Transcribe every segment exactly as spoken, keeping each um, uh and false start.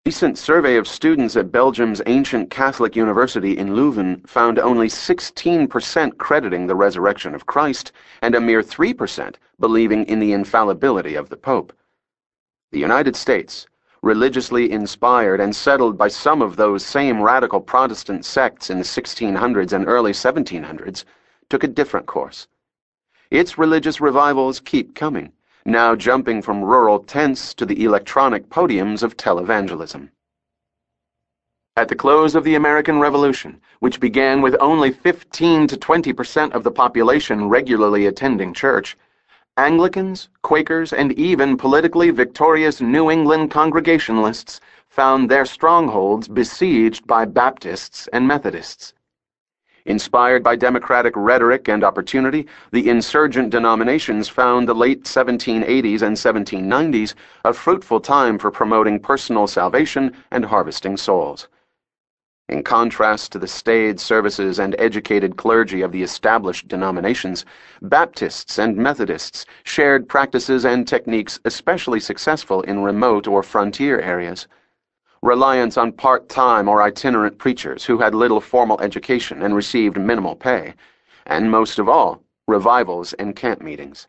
recent survey of students at Belgium's ancient Catholic University in Leuven found only sixteen percent crediting the resurrection of Christ and a mere three percent believing in the infallibility of the Pope. The United States, religiously inspired and settled by some of those same radical Protestant sects in the sixteen hundreds and early seventeen hundreds, took a different course. Its religious revivals keep coming, now jumping from rural tents to the electronic podiums of televangelism. At the close of the American Revolution, which began with only fifteen to twenty percent of the population regularly attending church, Anglicans, Quakers, and even politically victorious New England Congregationalists found their strongholds besieged by Baptists and Methodists. Inspired by democratic rhetoric and opportunity, the insurgent denominations found the late seventeen eighties and seventeen nineties a fruitful time for promoting personal salvation and harvesting souls. In contrast to the staid services and educated clergy of the established denominations, Baptists and Methodists shared practices and techniques especially successful in remote or frontier areas. Reliance on part-time or itinerant preachers who had little formal education and received minimal pay, and most of all, revivals and camp meetings.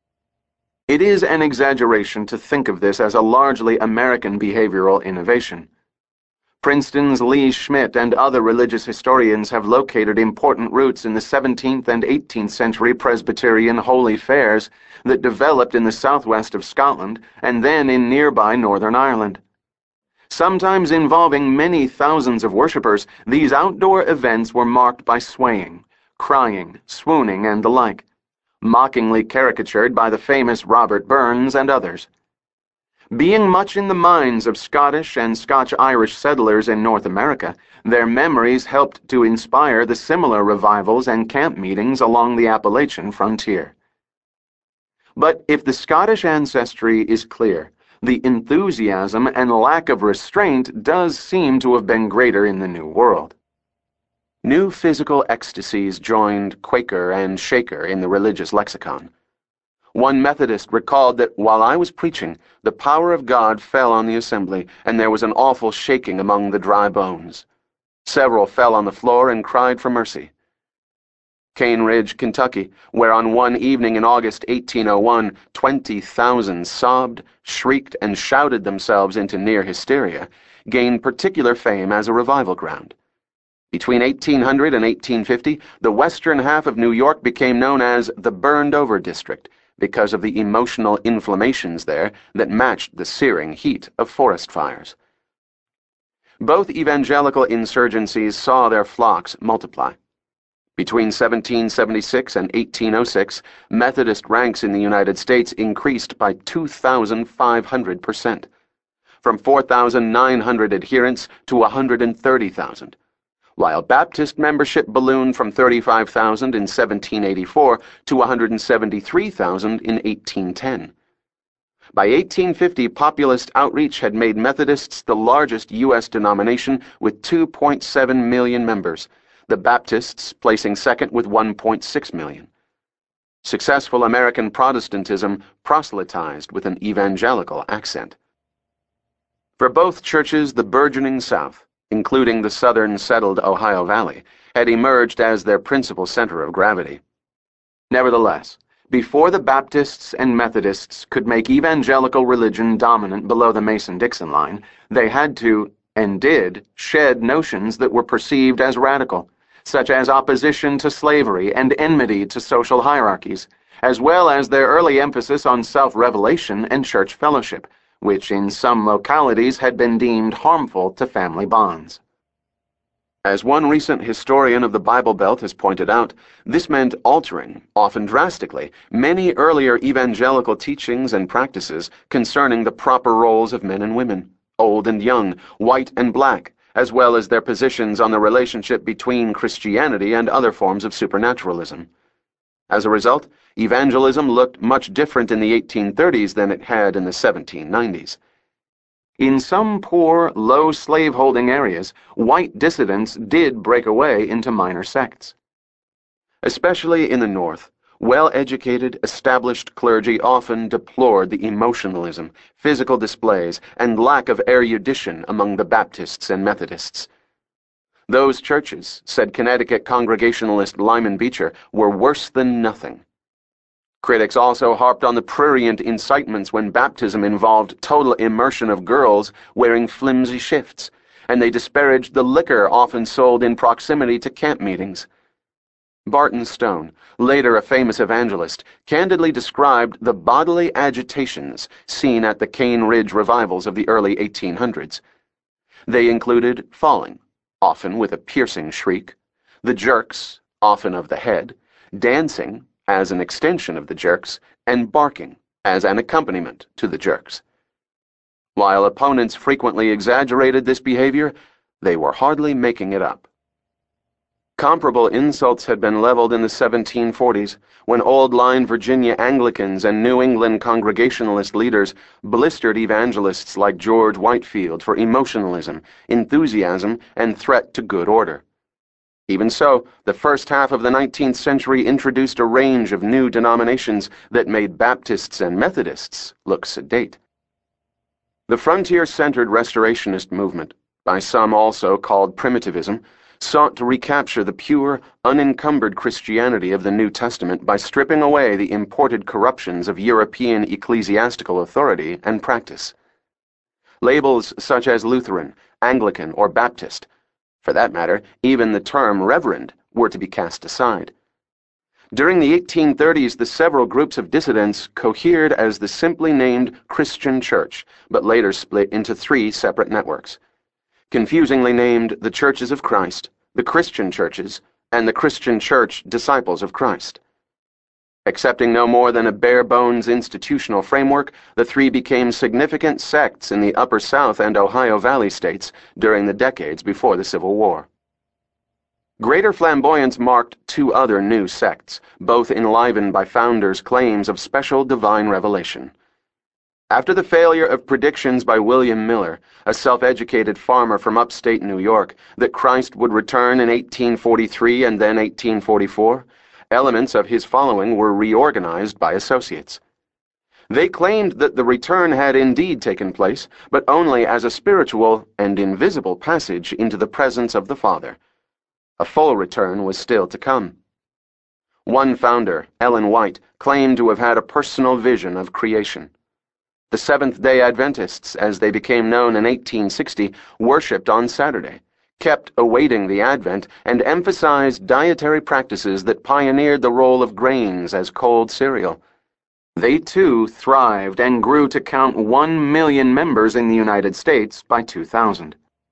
It is an exaggeration to think of this as a largely American behavioral innovation. Princeton's Lee Schmidt and other religious historians have located important roots in the seventeenth and eighteenth century Presbyterian holy fairs that developed in the southwest of Scotland and then in nearby Northern Ireland. Sometimes involving many thousands of worshippers, these outdoor events were marked by swaying, crying, swooning, and the like, mockingly caricatured by the famous Robert Burns and others. Being much in the minds of Scottish and Scotch-Irish settlers in North America, their memories helped to inspire the similar revivals and camp meetings along the Appalachian frontier. But if the Scottish ancestry is clear, the enthusiasm and lack of restraint does seem to have been greater in the New World. New physical ecstasies joined Quaker and Shaker in the religious lexicon. One Methodist recalled that while I was preaching, the power of God fell on the assembly, and there was an awful shaking among the dry bones. Several fell on the floor and cried for mercy. Cane Ridge, Kentucky, where on one evening in August eighteen oh one, twenty thousand sobbed, shrieked, and shouted themselves into near hysteria, gained particular fame as a revival ground. Between eighteen hundred and eighteen fifty, the western half of New York became known as the Burned-Over District because of the emotional inflammations there that matched the searing heat of forest fires. Both evangelical insurgencies saw their flocks multiply. Between seventeen seventy-six and eighteen oh six, Methodist ranks in the United States increased by two thousand five hundred percent, from four thousand nine hundred adherents to one hundred thirty thousand, while Baptist membership ballooned from thirty-five thousand in seventeen eighty-four to one hundred seventy-three thousand in eighteen ten. By eighteen fifty, populist outreach had made Methodists the largest U S denomination with two point seven million members, the Baptists placing second with one point six million. Successful American Protestantism proselytized with an evangelical accent. For both churches, the burgeoning South, including the southern settled Ohio Valley, had emerged as their principal center of gravity. Nevertheless, before the Baptists and Methodists could make evangelical religion dominant below the Mason-Dixon line, they had to, and did, shed notions that were perceived as radical, such as opposition to slavery and enmity to social hierarchies, as well as their early emphasis on self-revelation and church fellowship, which in some localities had been deemed harmful to family bonds. As one recent historian of the Bible Belt has pointed out, this meant altering, often drastically, many earlier evangelical teachings and practices concerning the proper roles of men and women, old and young, white and black, as well as their positions on the relationship between Christianity and other forms of supernaturalism. As a result, evangelism looked much different in the eighteen thirties than it had in the seventeen nineties. In some poor, low slaveholding areas, white dissidents did break away into minor sects. Especially in the North, Well-educated, established clergy often deplored the emotionalism, physical displays, and lack of erudition among the Baptists and Methodists. Those churches, said Connecticut Congregationalist Lyman Beecher, were worse than nothing. Critics also harped on the prurient incitements when baptism involved total immersion of girls wearing flimsy shifts, and they disparaged the liquor often sold in proximity to camp meetings. Barton Stone, later a famous evangelist, candidly described the bodily agitations seen at the Cane Ridge revivals of the early eighteen hundreds. They included falling, often with a piercing shriek, the jerks, often of the head, dancing, as an extension of the jerks, and barking, as an accompaniment to the jerks. While opponents frequently exaggerated this behavior, they were hardly making it up. Comparable insults had been leveled in the seventeen forties, when Old Line Virginia Anglicans and New England Congregationalist leaders blistered evangelists like George Whitefield for emotionalism, enthusiasm, and threat to good order. Even so, the first half of the nineteenth century introduced a range of new denominations that made Baptists and Methodists look sedate. The frontier-centered Restorationist movement, by some also called Primitivism, sought to recapture the pure, unencumbered Christianity of the New Testament by stripping away the imported corruptions of European ecclesiastical authority and practice. Labels such as Lutheran, Anglican, or Baptist, for that matter, even the term Reverend, were to be cast aside. During the eighteen thirties, the several groups of dissidents cohered as the simply named Christian Church, but later split into three separate networks, confusingly named the Churches of Christ, the Christian Churches, and the Christian Church Disciples of Christ. Accepting no more than a bare-bones institutional framework, the three became significant sects in the Upper South and Ohio Valley states during the decades before the Civil War. Greater flamboyance marked two other new sects, both enlivened by founders' claims of special divine revelation. After the failure of predictions by William Miller, a self-educated farmer from upstate New York, that Christ would return in eighteen forty-three and then eighteen forty-four, elements of his following were reorganized by associates. They claimed that the return had indeed taken place, but only as a spiritual and invisible passage into the presence of the Father. A full return was still to come. One founder, Ellen White, claimed to have had a personal vision of creation. The Seventh-day Adventists, as they became known in eighteen sixty, worshipped on Saturday, kept awaiting the Advent, and emphasized dietary practices that pioneered the role of grains as cold cereal. They too thrived and grew to count one million members in the United States by two thousand.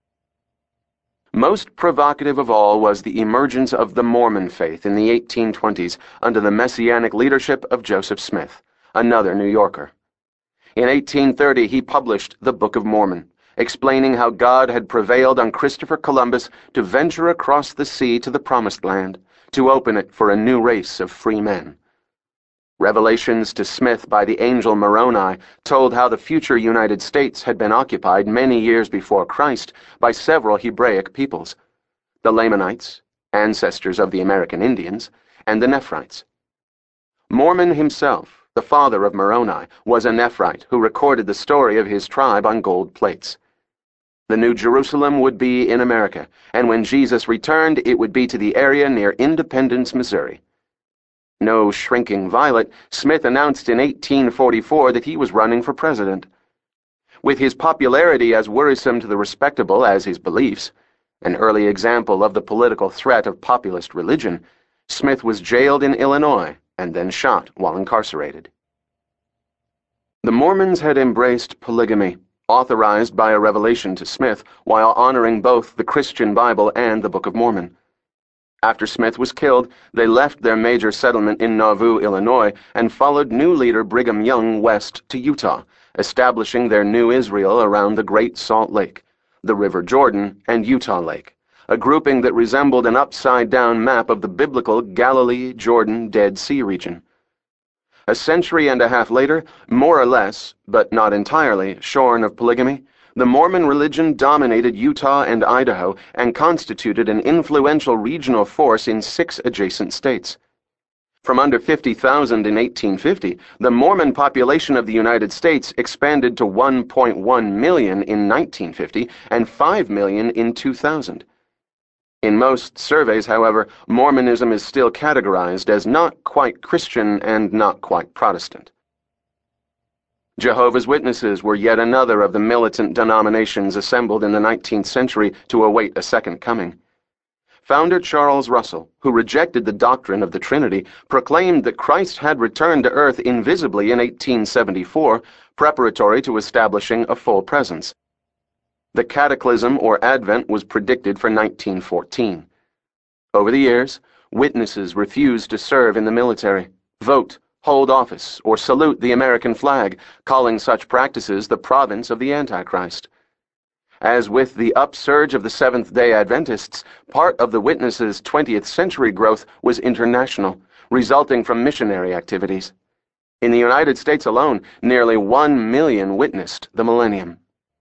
Most provocative of all was the emergence of the Mormon faith in the eighteen twenties under the messianic leadership of Joseph Smith, another New Yorker. In eighteen thirty, he published the Book of Mormon, explaining how God had prevailed on Christopher Columbus to venture across the sea to the Promised Land, to open it for a new race of free men. Revelations to Smith by the angel Moroni told how the future United States had been occupied many years before Christ by several Hebraic peoples, the Lamanites, ancestors of the American Indians, and the Nephrites. Mormon himself, the father of Moroni, was a Nephrite who recorded the story of his tribe on gold plates. The New Jerusalem would be in America, and when Jesus returned, it would be to the area near Independence, Missouri. No shrinking violet, Smith announced in eighteen forty-four that he was running for president. With his popularity as worrisome to the respectable as his beliefs, an early example of the political threat of populist religion, Smith was jailed in Illinois and then shot while incarcerated. The Mormons had embraced polygamy, authorized by a revelation to Smith, while honoring both the Christian Bible and the Book of Mormon. After Smith was killed, they left their major settlement in Nauvoo, Illinois, and followed new leader Brigham Young west to Utah, establishing their new Israel around the Great Salt Lake, the River Jordan, and Utah Lake, a grouping that resembled an upside-down map of the biblical Galilee, Jordan, Dead Sea region. A century and a half later, more or less, but not entirely, shorn of polygamy, the Mormon religion dominated Utah and Idaho and constituted an influential regional force in six adjacent states. From under fifty thousand in eighteen fifty, the Mormon population of the United States expanded to one point one million in nineteen fifty and five million in two thousand. In most surveys, however, Mormonism is still categorized as not quite Christian and not quite Protestant. Jehovah's Witnesses were yet another of the militant denominations assembled in the nineteenth century to await a second coming. Founder Charles Russell, who rejected the doctrine of the Trinity, proclaimed that Christ had returned to earth invisibly in eighteen seventy-four, preparatory to establishing a full presence. The cataclysm or advent was predicted for nineteen fourteen. Over the years, witnesses refused to serve in the military, vote, hold office, or salute the American flag, calling such practices the province of the Antichrist. As with the upsurge of the Seventh-day Adventists, part of the witnesses' twentieth century growth was international, resulting from missionary activities. In the United States alone, nearly one million witnessed the millennium.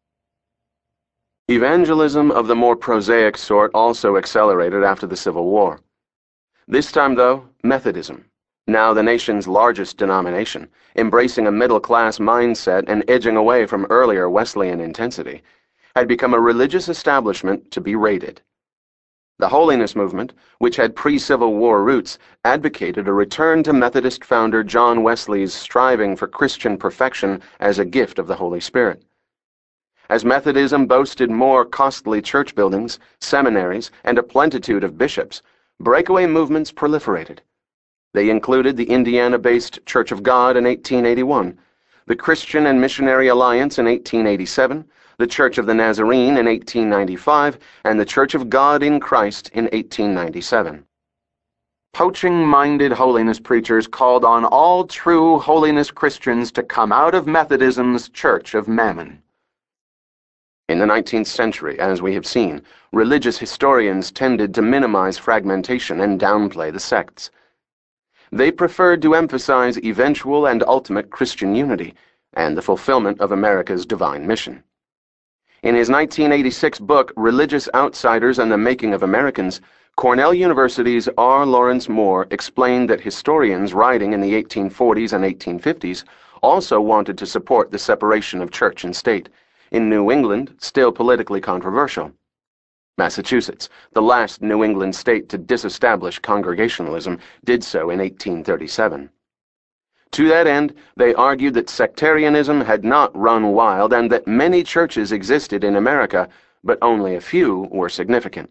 Evangelism of the more prosaic sort also accelerated after the Civil War. This time, though, Methodism, now the nation's largest denomination, embracing a middle-class mindset and edging away from earlier Wesleyan intensity, had become a religious establishment to be raided. The Holiness Movement, which had pre-Civil War roots, advocated a return to Methodist founder John Wesley's striving for Christian perfection as a gift of the Holy Spirit. As Methodism boasted more costly church buildings, seminaries, and a plenitude of bishops, breakaway movements proliferated. They included the Indiana-based Church of God in eighteen eighty-one, the Christian and Missionary Alliance in eighteen eighty-seven, the Church of the Nazarene in eighteen ninety-five, and the Church of God in Christ in eighteen ninety-seven. Poaching-minded holiness preachers called on all true holiness Christians to come out of Methodism's Church of Mammon. In the nineteenth century, as we have seen, religious historians tended to minimize fragmentation and downplay the sects. They preferred to emphasize eventual and ultimate Christian unity and the fulfillment of America's divine mission. In his nineteen eighty-six book, Religious Outsiders and the Making of Americans, Cornell University's R. Lawrence Moore explained that historians writing in the eighteen forties and eighteen fifties also wanted to support the separation of church and state, in New England still politically controversial. Massachusetts, the last New England state to disestablish Congregationalism, did so in eighteen thirty-seven. To that end, they argued that sectarianism had not run wild and that many churches existed in America, but only a few were significant.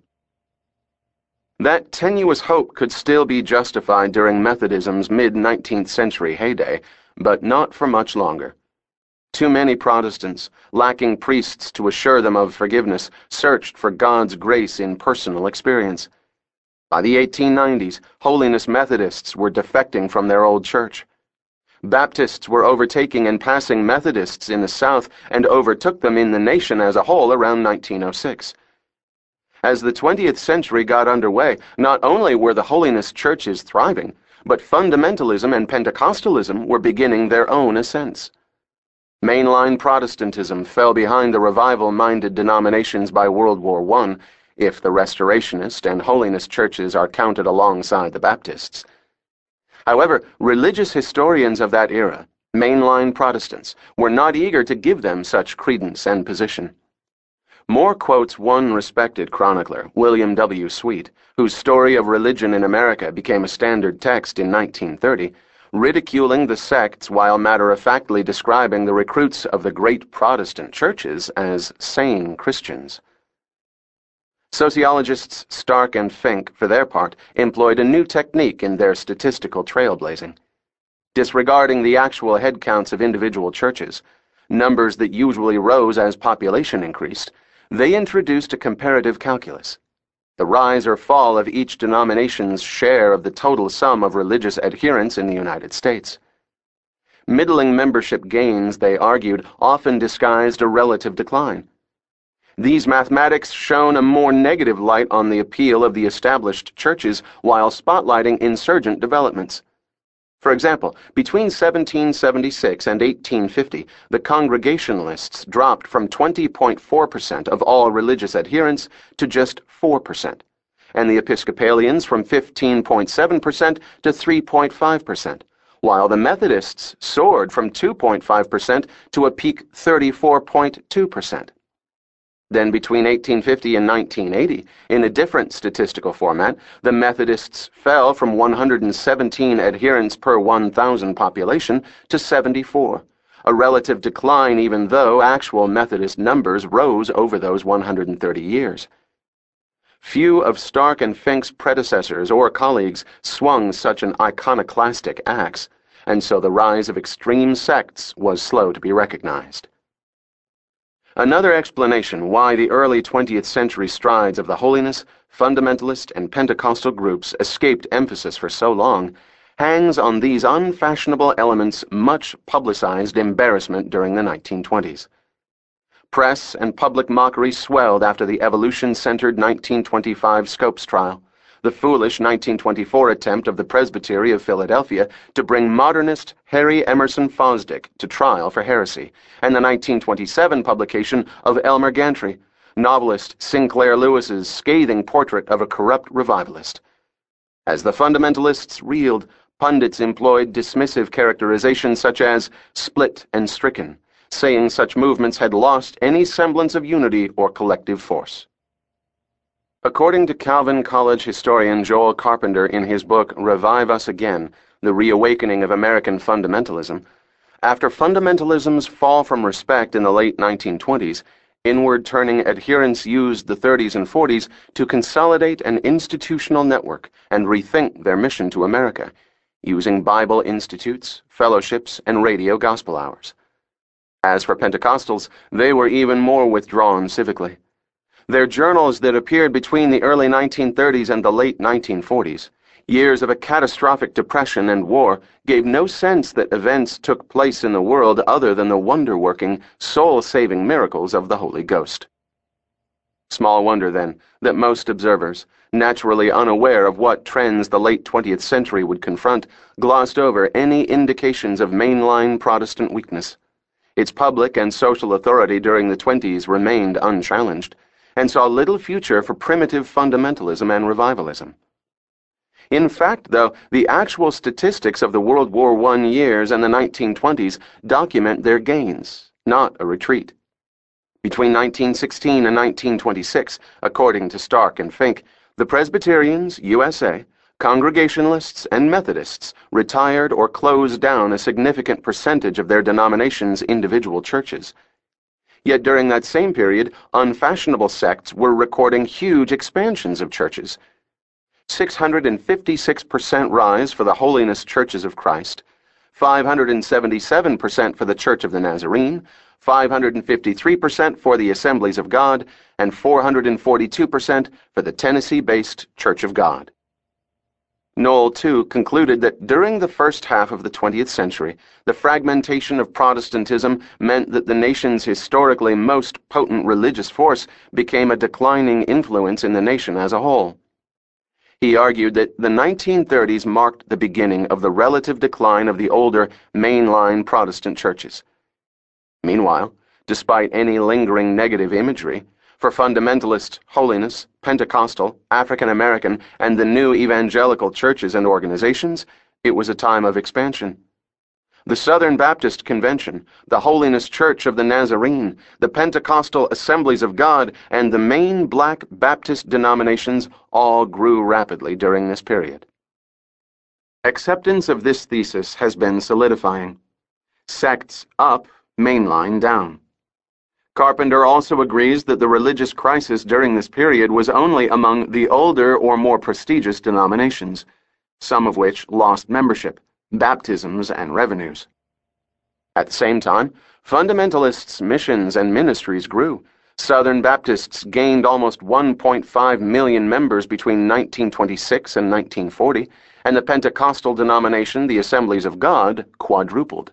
That tenuous hope could still be justified during Methodism's mid-nineteenth century heyday, but not for much longer. Too many Protestants, lacking priests to assure them of forgiveness, searched for God's grace in personal experience. By the eighteen nineties, holiness Methodists were defecting from their old church. Baptists were overtaking and passing Methodists in the South and overtook them in the nation as a whole around nineteen oh six. As the twentieth century got underway, not only were the holiness churches thriving, but fundamentalism and Pentecostalism were beginning their own ascents. Mainline Protestantism fell behind the revival-minded denominations by World War One, if the Restorationist and holiness churches are counted alongside the Baptists. However, religious historians of that era, mainline Protestants, were not eager to give them such credence and position. Moore quotes one respected chronicler, William W. Sweet, whose story of religion in America became a standard text in nineteen thirty, ridiculing the sects while matter-of-factly describing the recruits of the great Protestant churches as sane Christians. Sociologists Stark and Fink, for their part, employed a new technique in their statistical trailblazing. Disregarding the actual headcounts of individual churches, numbers that usually rose as population increased, they introduced a comparative calculus. The rise or fall of each denomination's share of the total sum of religious adherents in the United States. Middling membership gains, they argued, often disguised a relative decline. These mathematics shone a more negative light on the appeal of the established churches while spotlighting insurgent developments. For example, between seventeen seventy-six and eighteen fifty, the Congregationalists dropped from twenty point four percent of all religious adherents to just four percent, and the Episcopalians from fifteen point seven percent to three point five percent, while the Methodists soared from two point five percent to a peak thirty-four point two percent. Then between eighteen fifty and nineteen eighty, in a different statistical format, the Methodists fell from one hundred seventeen adherents per one thousand population to seventy-four, a relative decline even though actual Methodist numbers rose over those one hundred thirty years. Few of Stark and Fink's predecessors or colleagues swung such an iconoclastic axe, and so the rise of extreme sects was slow to be recognized. Another explanation why the early twentieth century strides of the holiness, fundamentalist, and Pentecostal groups escaped emphasis for so long hangs on these unfashionable elements' much publicized embarrassment during the nineteen twenties. Press and public mockery swelled after the evolution-centered nineteen twenty-five Scopes trial, the foolish nineteen twenty-four attempt of the Presbytery of Philadelphia to bring modernist Harry Emerson Fosdick to trial for heresy, and the nineteen twenty-seven publication of Elmer Gantry, novelist Sinclair Lewis's scathing portrait of a corrupt revivalist. As the fundamentalists reeled, pundits employed dismissive characterizations such as split and stricken, saying such movements had lost any semblance of unity or collective force. According to Calvin College historian Joel Carpenter in his book Revive Us Again, The Reawakening of American Fundamentalism, after fundamentalism's fall from respect in the late nineteen twenties, inward-turning adherents used the thirties and forties to consolidate an institutional network and rethink their mission to America, using Bible institutes, fellowships, and radio gospel hours. As for Pentecostals, they were even more withdrawn civically. Their journals that appeared between the early nineteen thirties and the late nineteen forties, years of a catastrophic depression and war, gave no sense that events took place in the world other than the wonder-working, soul-saving miracles of the Holy Ghost. Small wonder, then, that most observers, naturally unaware of what trends the late twentieth century would confront, glossed over any indications of mainline Protestant weakness. Its public and social authority during the twenties remained unchallenged, and saw little future for primitive fundamentalism and revivalism. In fact, though, the actual statistics of the World War One years and the nineteen twenties document their gains, not a retreat. Between nineteen sixteen and nineteen twenty-six, according to Stark and Fink, the Presbyterians, U S A, Congregationalists, and Methodists retired or closed down a significant percentage of their denomination's individual churches. Yet during that same period, unfashionable sects were recording huge expansions of churches. six hundred fifty-six percent rise for the Holiness Churches of Christ, five hundred seventy-seven percent for the Church of the Nazarene, five hundred fifty-three percent for the Assemblies of God, and four hundred forty-two percent for the Tennessee-based Church of God. Knoll, too, concluded that during the first half of the twentieth century, the fragmentation of Protestantism meant that the nation's historically most potent religious force became a declining influence in the nation as a whole. He argued that the nineteen thirties marked the beginning of the relative decline of the older, mainline Protestant churches. Meanwhile, despite any lingering negative imagery, for fundamentalist, holiness, Pentecostal, African American, and the new evangelical churches and organizations, it was a time of expansion. The Southern Baptist Convention, the Holiness Church of the Nazarene, the Pentecostal Assemblies of God, and the main black Baptist denominations all grew rapidly during this period. Acceptance of this thesis has been solidifying. Sects up, mainline down. Carpenter also agrees that the religious crisis during this period was only among the older or more prestigious denominations, some of which lost membership, baptisms, and revenues. At the same time, fundamentalists' missions and ministries grew. Southern Baptists gained almost one point five million members between nineteen twenty-six and nineteen forty, and the Pentecostal denomination, the Assemblies of God, quadrupled.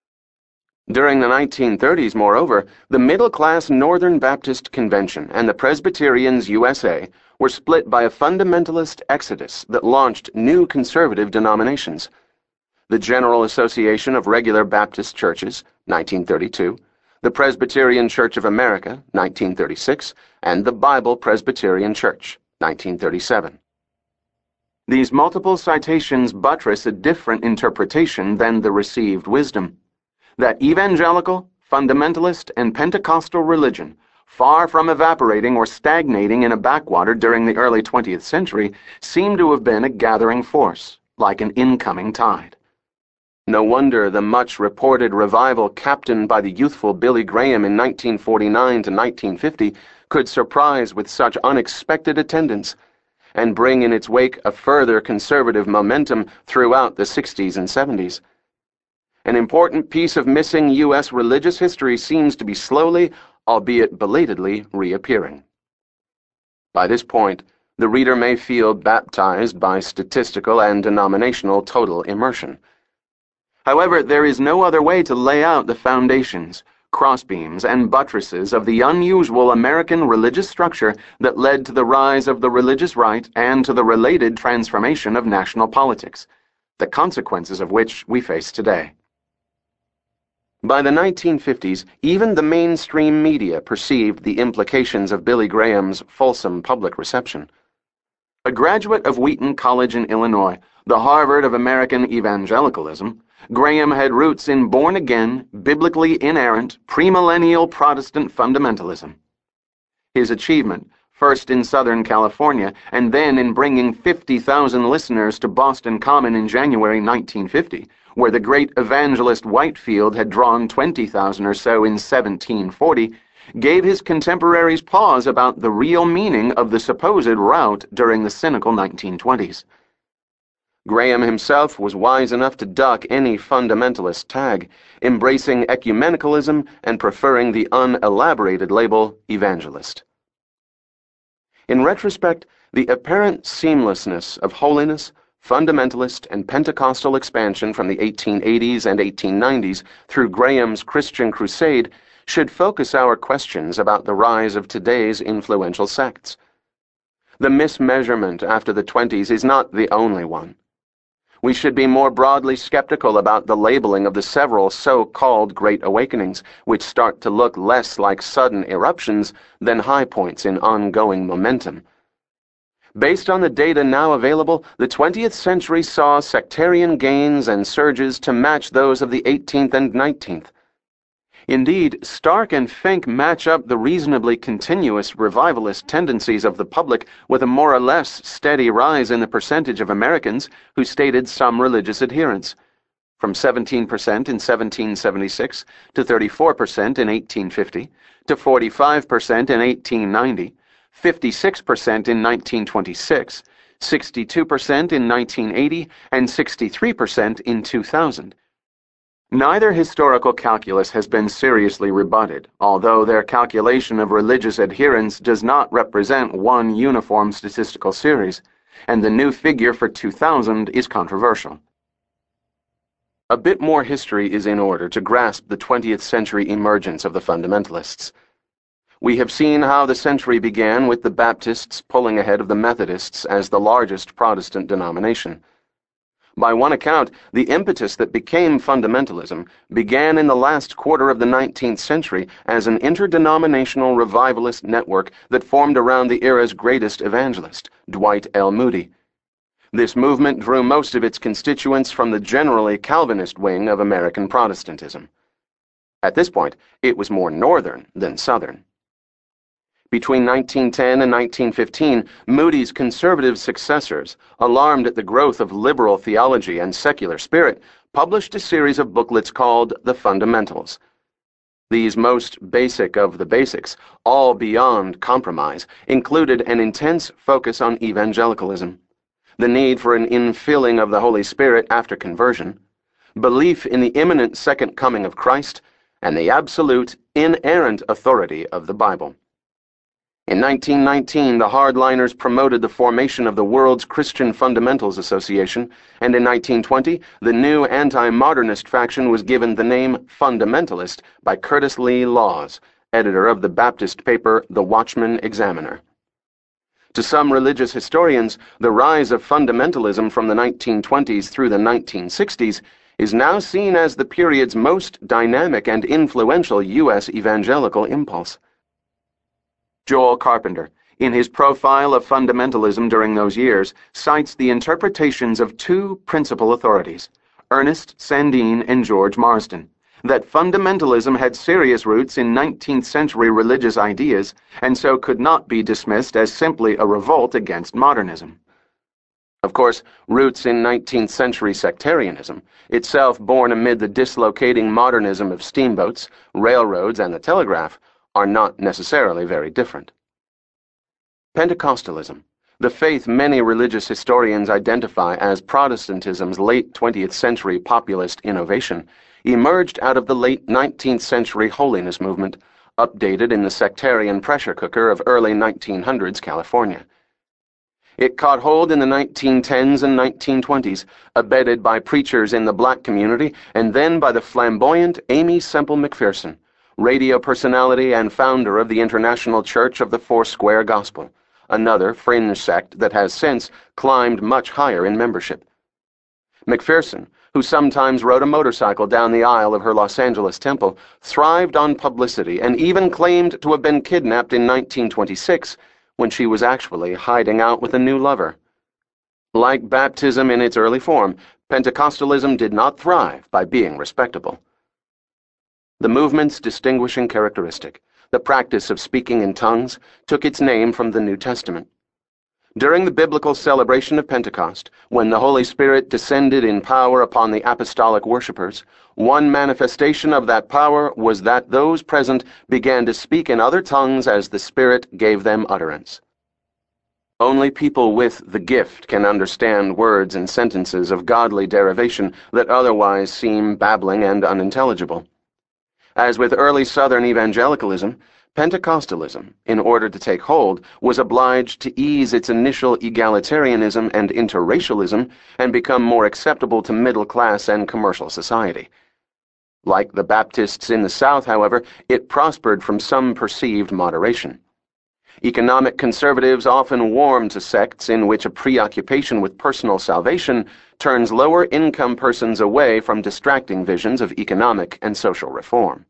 During the nineteen thirties, moreover, the middle-class Northern Baptist Convention and the Presbyterians U S A were split by a fundamentalist exodus that launched new conservative denominations. The General Association of Regular Baptist Churches, nineteen thirty-two, the Presbyterian Church of America, nineteen thirty-six, and the Bible Presbyterian Church, nineteen thirty-seven. These multiple citations buttress a different interpretation than the received wisdom, that evangelical, fundamentalist, and Pentecostal religion, far from evaporating or stagnating in a backwater during the early twentieth century, seem to have been a gathering force, like an incoming tide. No wonder the much-reported revival captained by the youthful Billy Graham in nineteen forty-nine to nineteen fifty could surprise with such unexpected attendance, and bring in its wake a further conservative momentum throughout the sixties and seventies. An important piece of missing U S religious history seems to be slowly, albeit belatedly, reappearing. By this point, the reader may feel baptized by statistical and denominational total immersion. However, there is no other way to lay out the foundations, crossbeams, and buttresses of the unusual American religious structure that led to the rise of the religious right and to the related transformation of national politics, the consequences of which we face today. By the nineteen fifties, even the mainstream media perceived the implications of Billy Graham's fulsome public reception. A graduate of Wheaton College in Illinois, the Harvard of American evangelicalism, Graham had roots in born-again, biblically inerrant, premillennial Protestant fundamentalism. His achievement, first in Southern California and then in bringing fifty thousand listeners to Boston Common in January nineteen fifty, where the great evangelist Whitefield had drawn twenty thousand or so in seventeen forty, gave his contemporaries pause about the real meaning of the supposed rout during the cynical nineteen twenties. Graham himself was wise enough to duck any fundamentalist tag, embracing ecumenicalism and preferring the unelaborated label evangelist. In retrospect, the apparent seamlessness of holiness, fundamentalist, and Pentecostal expansion from the eighteen eighties and eighteen nineties through Graham's Christian crusade should focus our questions about the rise of today's influential sects. The mismeasurement after the twenties is not the only one. We should be more broadly skeptical about the labeling of the several so-called Great Awakenings, which start to look less like sudden eruptions than high points in ongoing momentum. Based on the data now available, the twentieth century saw sectarian gains and surges to match those of the eighteenth and nineteenth. Indeed, Stark and Fink match up the reasonably continuous revivalist tendencies of the public with a more or less steady rise in the percentage of Americans who stated some religious adherence, from seventeen percent in seventeen seventy-six to thirty-four percent in eighteen fifty, to forty-five percent in eighteen ninety, fifty-six percent in nineteen twenty-six, sixty-two percent in nineteen eighty, and sixty-three percent in two thousand. Neither historical calculus has been seriously rebutted, although their calculation of religious adherence does not represent one uniform statistical series, and the new figure for two thousand is controversial. A bit more history is in order to grasp the twentieth century emergence of the fundamentalists. We have seen how the century began with the Baptists pulling ahead of the Methodists as the largest Protestant denomination. By one account, the impetus that became fundamentalism began in the last quarter of the nineteenth century as an interdenominational revivalist network that formed around the era's greatest evangelist, Dwight L. Moody. This movement drew most of its constituents from the generally Calvinist wing of American Protestantism. At this point, it was more northern than southern. Between nineteen ten and nineteen fifteen, Moody's conservative successors, alarmed at the growth of liberal theology and secular spirit, published a series of booklets called The Fundamentals. These most basic of the basics, all beyond compromise, included an intense focus on evangelicalism, the need for an infilling of the Holy Spirit after conversion, belief in the imminent second coming of Christ, and the absolute, inerrant authority of the Bible. In nineteen nineteen, the hardliners promoted the formation of the World's Christian Fundamentals Association, and in nineteen twenty, the new anti-modernist faction was given the name Fundamentalist by Curtis Lee Laws, editor of the Baptist paper The Watchman Examiner. To some religious historians, the rise of fundamentalism from the nineteen twenties through the nineteen sixties is now seen as the period's most dynamic and influential U S evangelical impulse. Joel Carpenter, in his profile of fundamentalism during those years, cites the interpretations of two principal authorities, Ernest Sandin and George Marsden, that fundamentalism had serious roots in nineteenth century religious ideas and so could not be dismissed as simply a revolt against modernism. Of course, roots in nineteenth century sectarianism, itself born amid the dislocating modernism of steamboats, railroads, and the telegraph, are not necessarily very different. Pentecostalism, the faith many religious historians identify as Protestantism's late twentieth century populist innovation, emerged out of the late nineteenth century holiness movement, updated in the sectarian pressure cooker of early nineteen hundreds California. It caught hold in the nineteen tens and nineteen twenties, abetted by preachers in the black community and then by the flamboyant Aimee Semple McPherson, radio personality and founder of the International Church of the Foursquare Gospel, another fringe sect that has since climbed much higher in membership. McPherson, who sometimes rode a motorcycle down the aisle of her Los Angeles temple, thrived on publicity and even claimed to have been kidnapped in nineteen twenty-six when she was actually hiding out with a new lover. Like baptism in its early form, Pentecostalism did not thrive by being respectable. The movement's distinguishing characteristic, the practice of speaking in tongues, took its name from the New Testament. During the biblical celebration of Pentecost, when the Holy Spirit descended in power upon the apostolic worshippers, one manifestation of that power was that those present began to speak in other tongues as the Spirit gave them utterance. Only people with the gift can understand words and sentences of godly derivation that otherwise seem babbling and unintelligible. As with early Southern evangelicalism, Pentecostalism, in order to take hold, was obliged to ease its initial egalitarianism and interracialism and become more acceptable to middle-class and commercial society. Like the Baptists in the South, however, it prospered from some perceived moderation. Economic conservatives often warm to sects in which a preoccupation with personal salvation turns lower-income persons away from distracting visions of economic and social reform.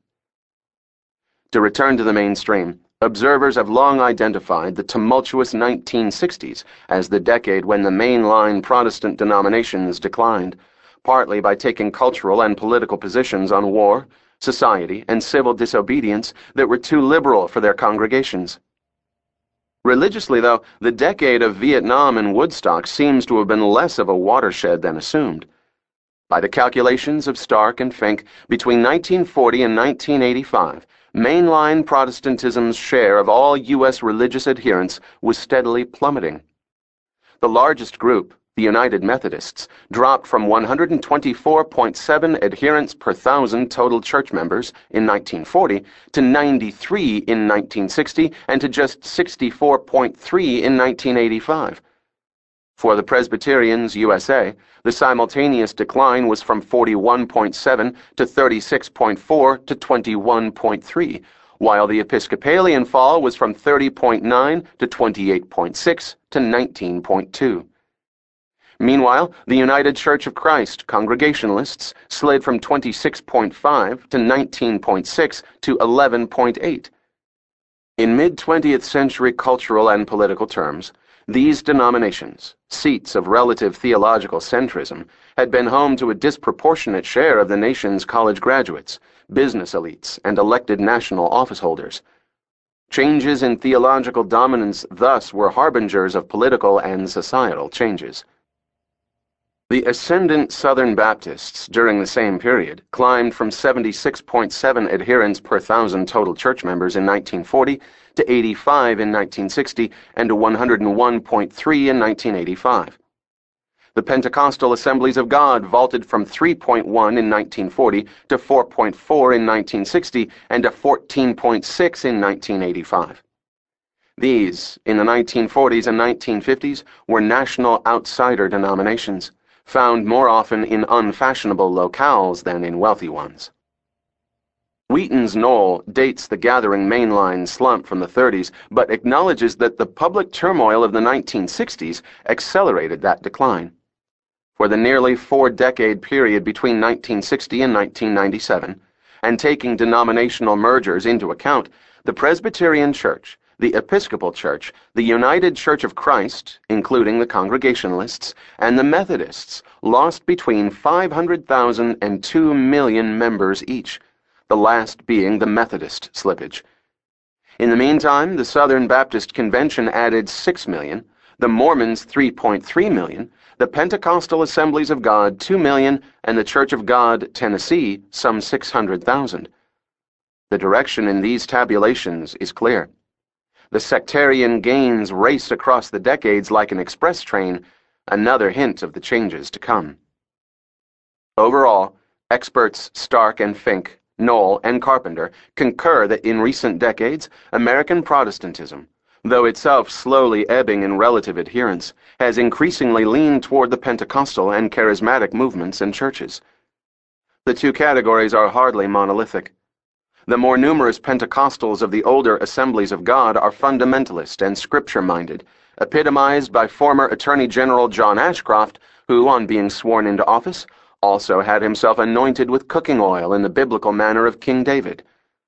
To return to the mainstream, observers have long identified the tumultuous nineteen sixties as the decade when the mainline Protestant denominations declined, partly by taking cultural and political positions on war, society, and civil disobedience that were too liberal for their congregations. Religiously, though, the decade of Vietnam and Woodstock seems to have been less of a watershed than assumed. By the calculations of Stark and Fink, between nineteen forty and nineteen eighty-five, mainline Protestantism's share of all U S religious adherents was steadily plummeting. The largest group, the United Methodists, dropped from one hundred twenty-four point seven adherents per thousand total church members in nineteen forty to ninety-three in nineteen sixty and to just sixty-four point three in nineteen eighty-five. For the Presbyterians U S A, the simultaneous decline was from forty-one point seven to thirty-six point four to twenty-one point three, while the Episcopalian fall was from thirty point nine to twenty-eight point six to nineteen point two. Meanwhile, the United Church of Christ Congregationalists slid from twenty-six point five to nineteen point six to eleven point eight. In mid-twentieth century cultural and political terms, these denominations, seats of relative theological centrism, had been home to a disproportionate share of the nation's college graduates, business elites, and elected national office holders. Changes in theological dominance thus were harbingers of political and societal changes. The ascendant Southern Baptists during the same period climbed from seventy-six point seven adherents per thousand total church members in nineteen forty to eighty-five in nineteen sixty and to one hundred one point three in nineteen eighty-five. The Pentecostal Assemblies of God vaulted from three point one in nineteen forty to four point four in nineteen sixty and to fourteen point six in nineteen eighty-five. These, in the nineteen forties and nineteen fifties, were national outsider denominations, found more often in unfashionable locales than in wealthy ones. Wheaton's Knoll dates the gathering mainline slump from the thirties, but acknowledges that the public turmoil of the nineteen sixties accelerated that decline. For the nearly four-decade period between nineteen sixty and nineteen ninety-seven, and taking denominational mergers into account, the Presbyterian Church, the Episcopal Church, the United Church of Christ, including the Congregationalists, and the Methodists lost between five hundred thousand and two million members each, the last being the Methodist slippage. In the meantime, the Southern Baptist Convention added six million, the Mormons three point three million, the Pentecostal Assemblies of God two million, and the Church of God, Tennessee, some six hundred thousand. The direction in these tabulations is clear. The sectarian gains race across the decades like an express train, another hint of the changes to come. Overall, experts Stark and Fink, Knoll and Carpenter concur that in recent decades, American Protestantism, though itself slowly ebbing in relative adherence, has increasingly leaned toward the Pentecostal and charismatic movements and churches. The two categories are hardly monolithic. The more numerous Pentecostals of the older Assemblies of God are fundamentalist and scripture-minded, epitomized by former Attorney General John Ashcroft, who, on being sworn into office, also had himself anointed with cooking oil in the biblical manner of King David.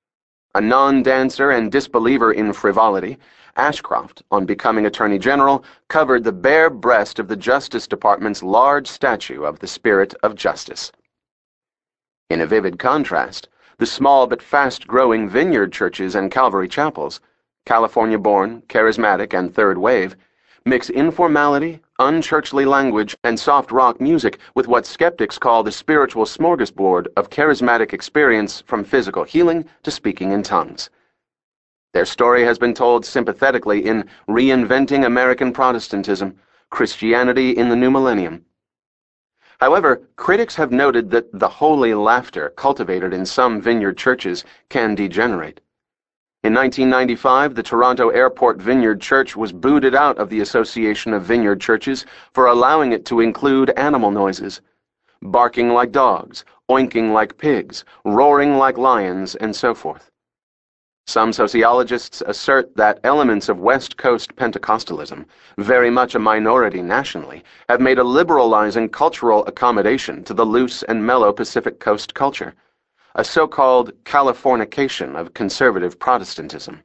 A non-dancer and disbeliever in frivolity, Ashcroft, on becoming Attorney General, covered the bare breast of the Justice Department's large statue of the Spirit of Justice. In a vivid contrast, the small but fast-growing vineyard churches and Calvary chapels, California-born, charismatic, and third wave, mix informality, unchurchly language, and soft rock music with what skeptics call the spiritual smorgasbord of charismatic experience from physical healing to speaking in tongues. Their story has been told sympathetically in Reinventing American Protestantism, Christianity in the New Millennium. However, critics have noted that the holy laughter cultivated in some vineyard churches can degenerate. In nineteen ninety-five, the Toronto Airport Vineyard Church was booted out of the Association of Vineyard Churches for allowing it to include animal noises, barking like dogs, oinking like pigs, roaring like lions, and so forth. Some sociologists assert that elements of West Coast Pentecostalism, very much a minority nationally, have made a liberalizing cultural accommodation to the loose and mellow Pacific Coast culture, a so-called Californication of conservative Protestantism.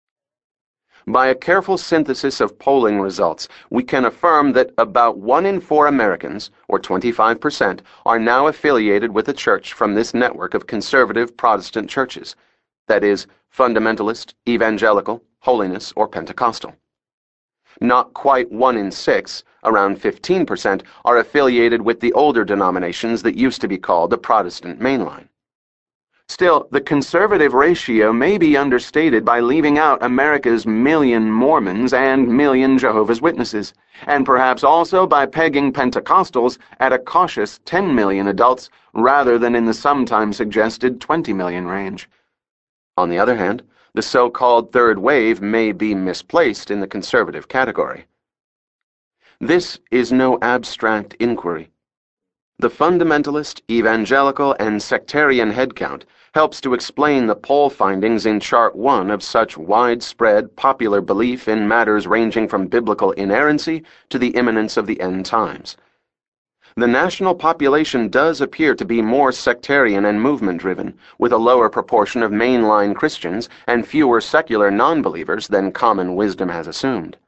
By a careful synthesis of polling results, we can affirm that about one in four Americans, or twenty-five percent, are now affiliated with a church from this network of conservative Protestant churches, that is, fundamentalist, evangelical, holiness, or Pentecostal. Not quite one in six, around fifteen percent, are affiliated with the older denominations that used to be called the Protestant mainline. Still, the conservative ratio may be understated by leaving out America's million Mormons and million Jehovah's Witnesses, and perhaps also by pegging Pentecostals at a cautious ten million adults rather than in the sometimes suggested twenty million range. On the other hand, the so-called third wave may be misplaced in the conservative category. This is no abstract inquiry. The fundamentalist, evangelical, and sectarian headcount helps to explain the poll findings in Chart one of such widespread popular belief in matters ranging from biblical inerrancy to the imminence of the end times. The national population does appear to be more sectarian and movement-driven, with a lower proportion of mainline Christians and fewer secular non-believers than common wisdom has assumed.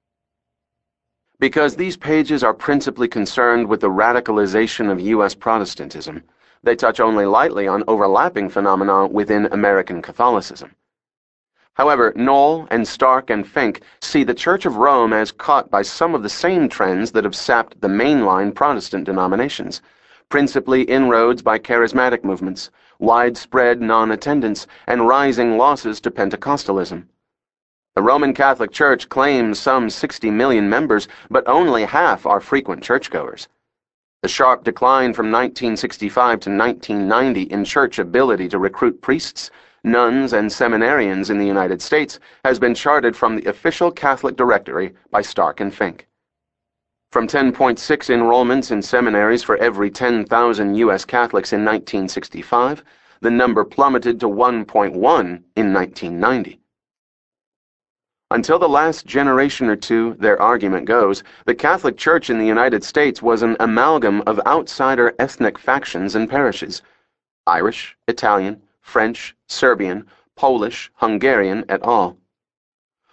Because these pages are principally concerned with the radicalization of U S Protestantism, they touch only lightly on overlapping phenomena within American Catholicism. However, Knoll and Stark and Fink see the Church of Rome as caught by some of the same trends that have sapped the mainline Protestant denominations, principally inroads by charismatic movements, widespread non-attendance, and rising losses to Pentecostalism. The Roman Catholic Church claims some sixty million members, but only half are frequent churchgoers. The sharp decline from nineteen sixty-five to nineteen ninety in church ability to recruit priests, nuns, and seminarians in the United States has been charted from the official Catholic Directory by Stark and Fink. From ten point six enrollments in seminaries for every ten thousand U S Catholics in nineteen sixty-five, the number plummeted to one point one in nineteen ninety. Until the last generation or two, their argument goes, the Catholic Church in the United States was an amalgam of outsider ethnic factions and parishes: Irish, Italian, French, Serbian, Polish, Hungarian et al.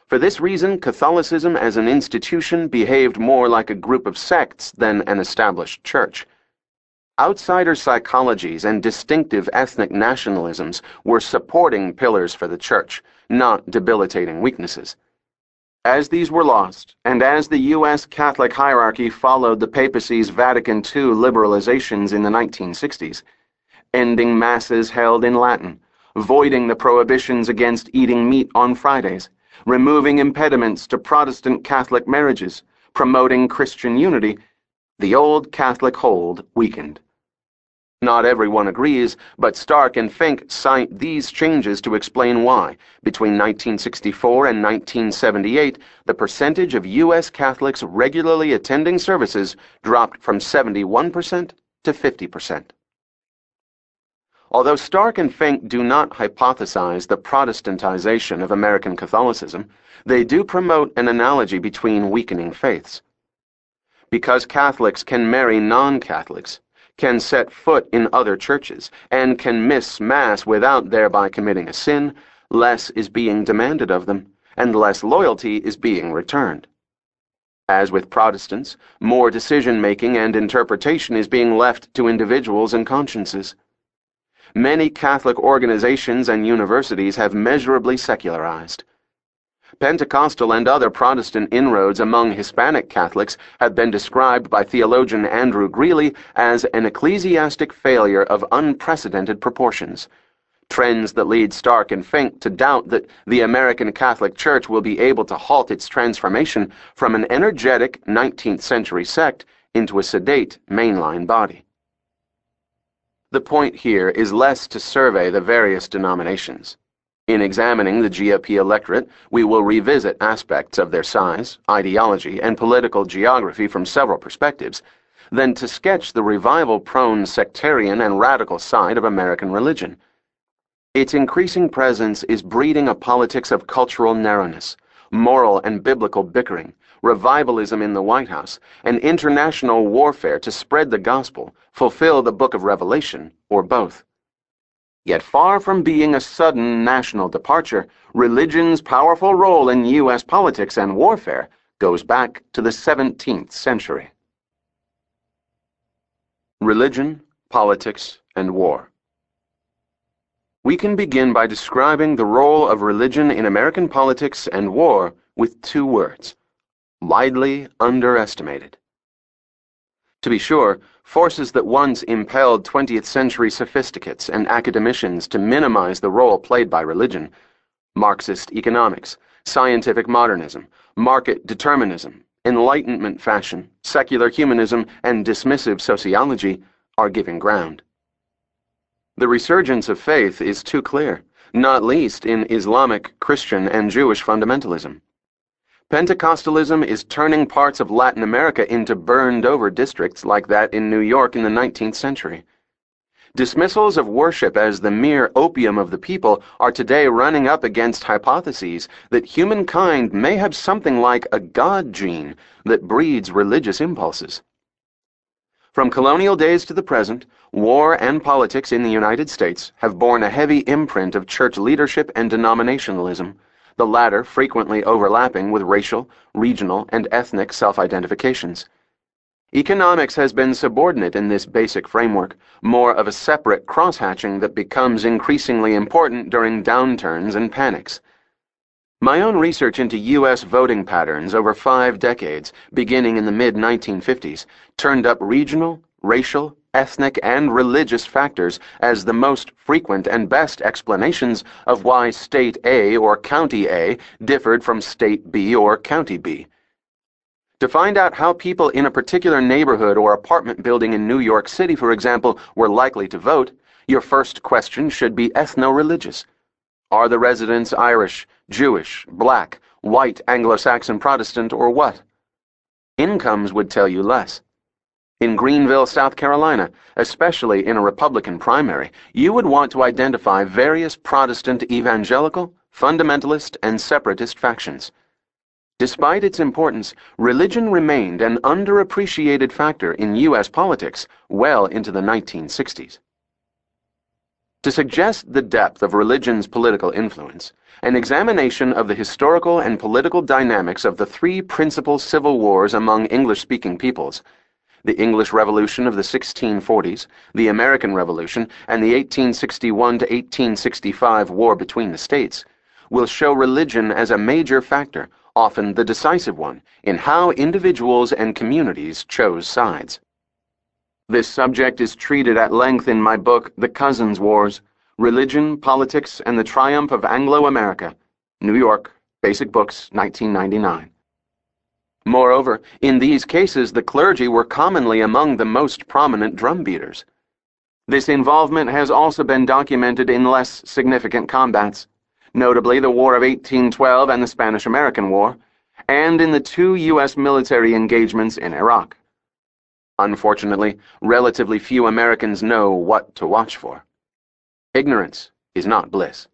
For this reason, Catholicism as an institution behaved more like a group of sects than an established church. Outsider psychologies and distinctive ethnic nationalisms were supporting pillars for the church, not debilitating weaknesses. As these were lost, and as the U S Catholic hierarchy followed the papacy's Vatican Two liberalizations in the nineteen sixties, ending masses held in Latin, voiding the prohibitions against eating meat on Fridays, removing impediments to Protestant Catholic marriages, promoting Christian unity, the old Catholic hold weakened. Not everyone agrees, but Stark and Fink cite these changes to explain why, between nineteen sixty-four and nineteen seventy-eight, the percentage of U S Catholics regularly attending services dropped from seventy-one percent to fifty percent. Although Stark and Fink do not hypothesize the Protestantization of American Catholicism, they do promote an analogy between weakening faiths. Because Catholics can marry non-Catholics, can set foot in other churches, and can miss Mass without thereby committing a sin, less is being demanded of them, and less loyalty is being returned. As with Protestants, more decision-making and interpretation is being left to individuals and consciences. Many Catholic organizations and universities have measurably secularized. Pentecostal and other Protestant inroads among Hispanic Catholics have been described by theologian Andrew Greeley as an ecclesiastic failure of unprecedented proportions, trends that lead Stark and Fink to doubt that the American Catholic Church will be able to halt its transformation from an energetic nineteenth century sect into a sedate mainline body. The point here is less to survey the various denominations. In examining the G O P electorate, we will revisit aspects of their size, ideology, and political geography from several perspectives, than to sketch the revival-prone sectarian and radical side of American religion. Its increasing presence is breeding a politics of cultural narrowness, moral and biblical bickering, revivalism in the White House, and international warfare to spread the gospel, fulfill the book of Revelation, or both. Yet far from being a sudden national departure, religion's powerful role in U S politics and warfare goes back to the seventeenth century. Religion, politics, and war. We can begin by describing the role of religion in American politics and war with two words: widely underestimated. To be sure, forces that once impelled twentieth century sophisticates and academicians to minimize the role played by religion, Marxist economics, scientific modernism, market determinism, Enlightenment fashion, secular humanism, and dismissive sociology, are giving ground. The resurgence of faith is too clear, not least in Islamic, Christian, and Jewish fundamentalism. Pentecostalism is turning parts of Latin America into burned-over districts like that in New York in the nineteenth century. Dismissals of worship as the mere opium of the people are today running up against hypotheses that humankind may have something like a God gene that breeds religious impulses. From colonial days to the present, war and politics in the United States have borne a heavy imprint of church leadership and denominationalism, the latter frequently overlapping with racial, regional, and ethnic self-identifications. Economics has been subordinate in this basic framework, more of a separate cross-hatching that becomes increasingly important during downturns and panics. My own research into U S voting patterns over five decades, beginning in the mid nineteen fifties, turned up regional, racial, ethnic, and religious factors as the most frequent and best explanations of why State A or County A differed from State B or County B. To find out how people in a particular neighborhood or apartment building in New York City, for example, were likely to vote, your first question should be ethno-religious. Are the residents Irish, Jewish, black, white, Anglo-Saxon Protestant, or what? Incomes would tell you less. In Greenville, South Carolina, especially in a Republican primary, you would want to identify various Protestant evangelical, fundamentalist, and separatist factions. Despite its importance, religion remained an underappreciated factor in U S politics well into the nineteen sixties. To suggest the depth of religion's political influence, an examination of the historical and political dynamics of the three principal civil wars among English-speaking peoples, the English Revolution of the sixteen forties, the American Revolution, and the eighteen sixty-one to eighteen sixty-five War between the states, will show religion as a major factor, often the decisive one, in how individuals and communities chose sides. This subject is treated at length in my book, The Cousins Wars, Religion, Politics, and the Triumph of Anglo-America, New York, Basic Books, nineteen ninety-nine. Moreover, in these cases the clergy were commonly among the most prominent drumbeaters. This involvement has also been documented in less significant combats, notably the War of eighteen twelve and the Spanish-American War, and in the two U S military engagements in Iraq. Unfortunately, relatively few Americans know what to watch for. Ignorance is not bliss.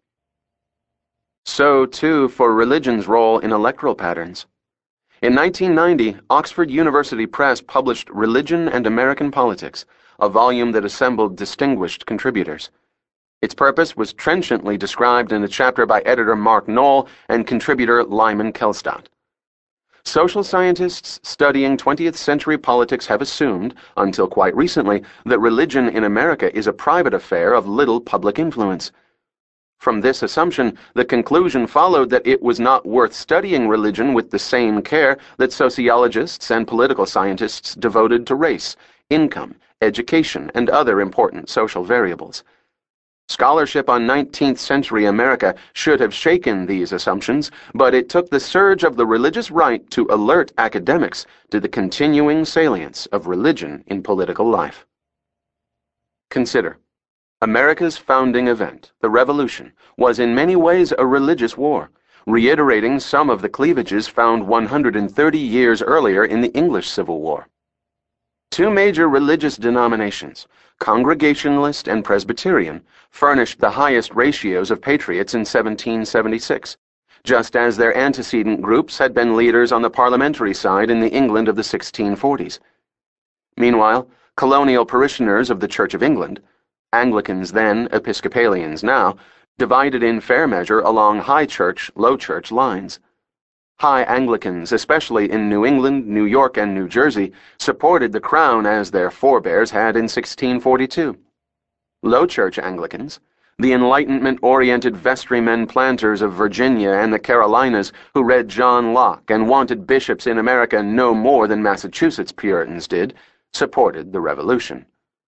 So, too, for religion's role in electoral patterns. In nineteen ninety, Oxford University Press published Religion and American Politics, a volume that assembled distinguished contributors. Its purpose was trenchantly described in a chapter by editor Mark Knoll and contributor Lyman Kelstadt. Social scientists studying twentieth century politics have assumed, until quite recently, that religion in America is a private affair of little public influence. From this assumption, the conclusion followed that it was not worth studying religion with the same care that sociologists and political scientists devoted to race, income, education, and other important social variables. Scholarship on nineteenth century America should have shaken these assumptions, but it took the surge of the religious right to alert academics to the continuing salience of religion in political life. Consider. America's founding event, the Revolution, was in many ways a religious war, reiterating some of the cleavages found one hundred thirty years earlier in the English Civil War. Two major religious denominations, Congregationalist and Presbyterian, furnished the highest ratios of patriots in seventeen seventy-six, just as their antecedent groups had been leaders on the parliamentary side in the England of the sixteen forties. Meanwhile, colonial parishioners of the Church of England, Anglicans then, Episcopalians now, divided in fair measure along High Church, Low Church lines. High Anglicans, especially in New England, New York, and New Jersey, supported the crown as their forebears had in sixteen forty-two. Low Church Anglicans, the Enlightenment-oriented vestrymen planters of Virginia and the Carolinas who read John Locke and wanted bishops in America no more than Massachusetts Puritans did, supported the Revolution.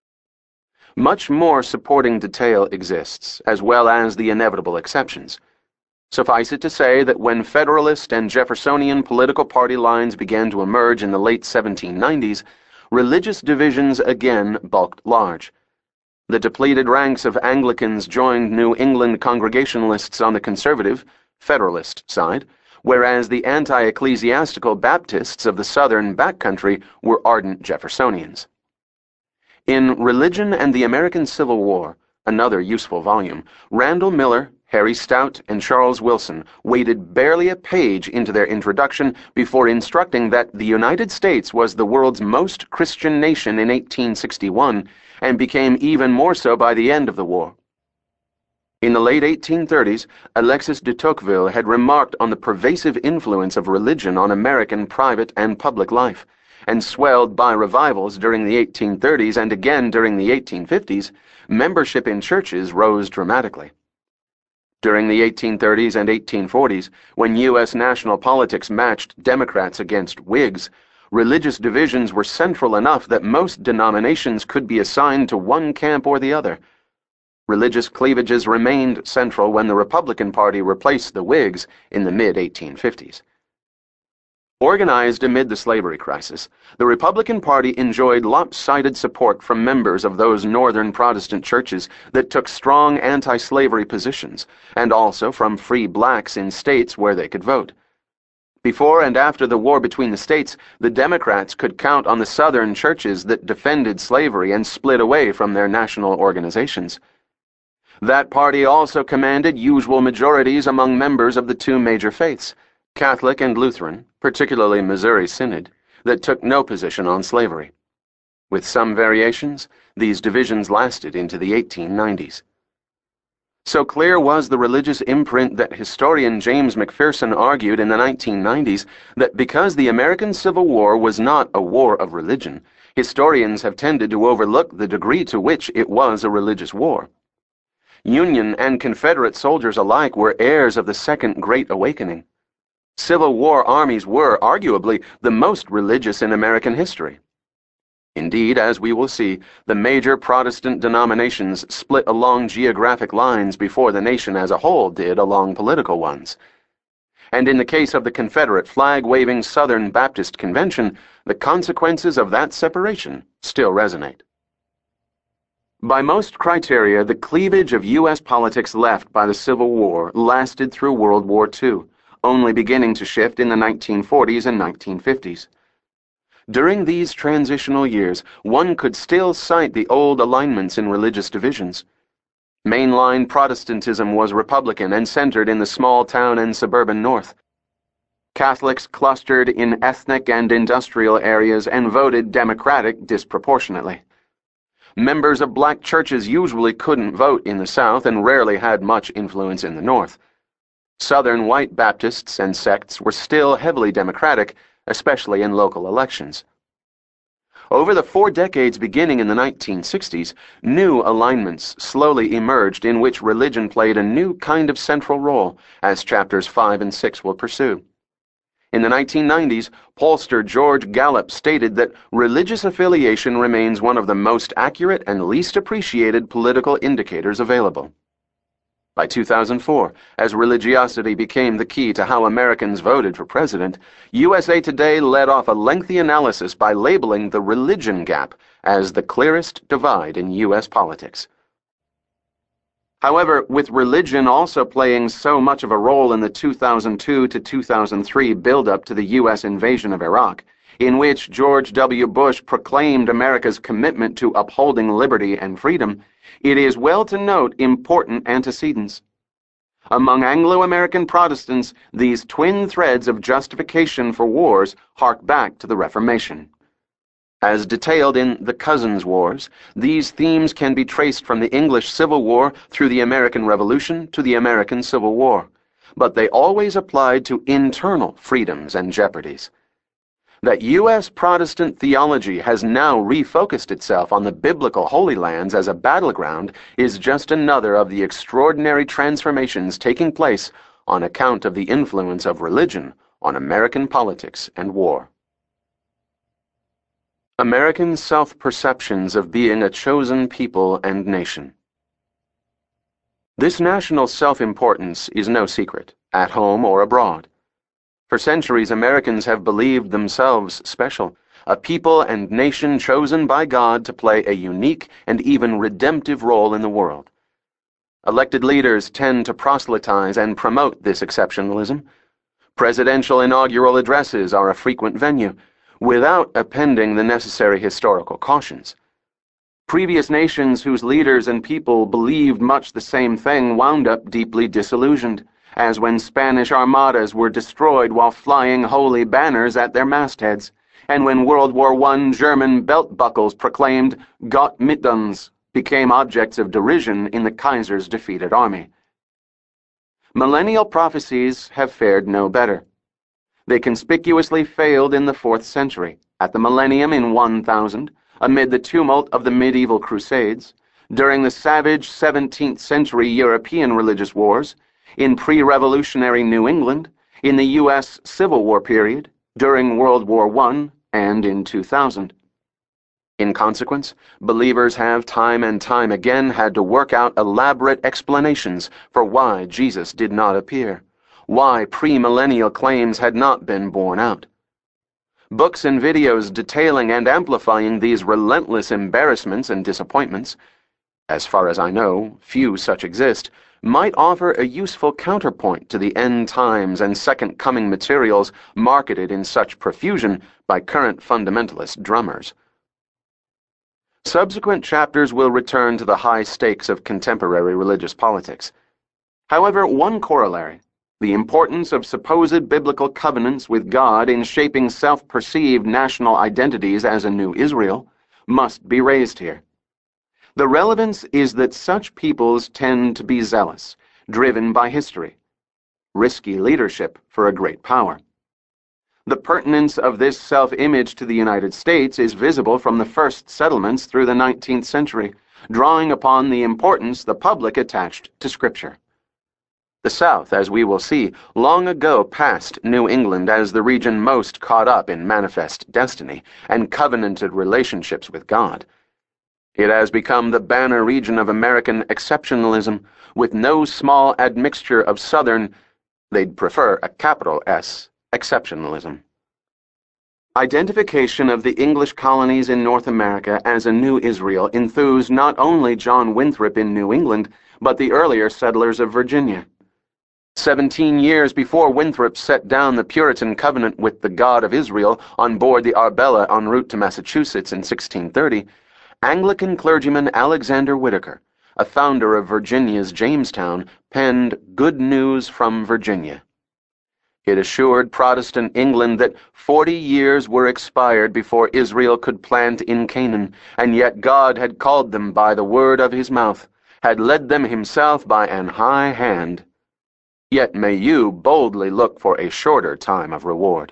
Much more supporting detail exists, as well as the inevitable exceptions. Suffice it to say that when Federalist and Jeffersonian political party lines began to emerge in the late seventeen nineties, religious divisions again bulked large. The depleted ranks of Anglicans joined New England Congregationalists on the conservative, Federalist side, whereas the anti-ecclesiastical Baptists of the southern backcountry were ardent Jeffersonians. In Religion and the American Civil War, another useful volume, Randall Miller, Harry Stout, and Charles Wilson waded barely a page into their introduction before instructing that the United States was the world's most Christian nation in eighteen sixty-one and became even more so by the end of the war. In the late eighteen thirties, Alexis de Tocqueville had remarked on the pervasive influence of religion on American private and public life, and swelled by revivals during the eighteen thirties and again during the eighteen fifties, membership in churches rose dramatically. During the eighteen thirties and eighteen forties, when U S national politics matched Democrats against Whigs, religious divisions were central enough that most denominations could be assigned to one camp or the other. Religious cleavages remained central when the Republican Party replaced the Whigs in the mid eighteen fifties. Organized amid the slavery crisis, the Republican Party enjoyed lopsided support from members of those northern Protestant churches that took strong anti-slavery positions, and also from free blacks in states where they could vote. Before and after the war between the states, the Democrats could count on the southern churches that defended slavery and split away from their national organizations. That party also commanded usual majorities among members of the two major faiths, Catholic and Lutheran, particularly Missouri Synod, that took no position on slavery. With some variations, these divisions lasted into the eighteen nineties. So clear was the religious imprint that historian James McPherson argued in the nineteen nineties that because the American Civil War was not a war of religion, historians have tended to overlook the degree to which it was a religious war. Union and Confederate soldiers alike were heirs of the Second Great Awakening. Civil War armies were, arguably, the most religious in American history. Indeed, as we will see, the major Protestant denominations split along geographic lines before the nation as a whole did along political ones. And in the case of the Confederate flag-waving Southern Baptist Convention, the consequences of that separation still resonate. By most criteria, the cleavage of U S politics left by the Civil War lasted through World War Two, only beginning to shift in the nineteen forties and nineteen fifties. During these transitional years, one could still cite the old alignments in religious divisions. Mainline Protestantism was Republican and centered in the small town and suburban North. Catholics clustered in ethnic and industrial areas and voted Democratic disproportionately. Members of black churches usually couldn't vote in the South and rarely had much influence in the North. Southern white Baptists and sects were still heavily Democratic, especially in local elections. Over the four decades beginning in the nineteen sixties, new alignments slowly emerged in which religion played a new kind of central role, as chapters five and six will pursue. In the nineteen nineties, pollster George Gallup stated that religious affiliation remains one of the most accurate and least appreciated political indicators available. By two thousand four, as religiosity became the key to how Americans voted for president, U S A Today led off a lengthy analysis by labeling the religion gap as the clearest divide in U S politics. However, with religion also playing so much of a role in the two thousand two to two thousand three buildup to the U S invasion of Iraq, in which George W. Bush proclaimed America's commitment to upholding liberty and freedom, it is well to note important antecedents. Among Anglo-American Protestants, these twin threads of justification for wars hark back to the Reformation. As detailed in The Cousins Wars, these themes can be traced from the English Civil War through the American Revolution to the American Civil War, but they always applied to internal freedoms and jeopardies. That U S Protestant theology has now refocused itself on the biblical Holy Lands as a battleground is just another of the extraordinary transformations taking place on account of the influence of religion on American politics and war. American self-perceptions of being a chosen people and nation. This national self-importance is no secret, at home or abroad. For centuries, Americans have believed themselves special, a people and nation chosen by God to play a unique and even redemptive role in the world. Elected leaders tend to proselytize and promote this exceptionalism. Presidential inaugural addresses are a frequent venue, without appending the necessary historical cautions. Previous nations whose leaders and people believed much the same thing wound up deeply disillusioned, as when Spanish armadas were destroyed while flying holy banners at their mastheads, and when World War One German belt buckles proclaimed Gott mit uns became objects of derision in the Kaiser's defeated army. Millennial prophecies have fared no better. They conspicuously failed in the fourth century, at the millennium in one thousand, amid the tumult of the medieval Crusades, during the savage seventeenth century European religious wars, in pre-revolutionary New England, in the U S Civil War period, during World War One, and in two thousand. In consequence, believers have time and time again had to work out elaborate explanations for why Jesus did not appear, why premillennial claims had not been borne out. Books and videos detailing and amplifying these relentless embarrassments and disappointments, as far as I know, few such exist, might offer a useful counterpoint to the end times and second coming materials marketed in such profusion by current fundamentalist drummers. Subsequent chapters will return to the high stakes of contemporary religious politics. However, one corollary, the importance of supposed biblical covenants with God in shaping self-perceived national identities as a new Israel, must be raised here. The relevance is that such peoples tend to be zealous, driven by history, risky leadership for a great power. The pertinence of this self-image to the United States is visible from the first settlements through the nineteenth century, drawing upon the importance the public attached to Scripture. The South, as we will see, long ago passed New England as the region most caught up in manifest destiny and covenanted relationships with God. It has become the banner region of American exceptionalism, with no small admixture of Southern, they'd prefer a capital S, exceptionalism. Identification of the English colonies in North America as a new Israel enthused not only John Winthrop in New England, but the earlier settlers of Virginia. Seventeen years before Winthrop set down the Puritan covenant with the God of Israel on board the Arbella en route to Massachusetts in sixteen thirty, Anglican clergyman Alexander Whitaker, a founder of Virginia's Jamestown, penned Good News from Virginia. It assured Protestant England that forty years were expired before Israel could plant in Canaan, and yet God had called them by the word of his mouth, had led them himself by an high hand. Yet may you boldly look for a shorter time of reward.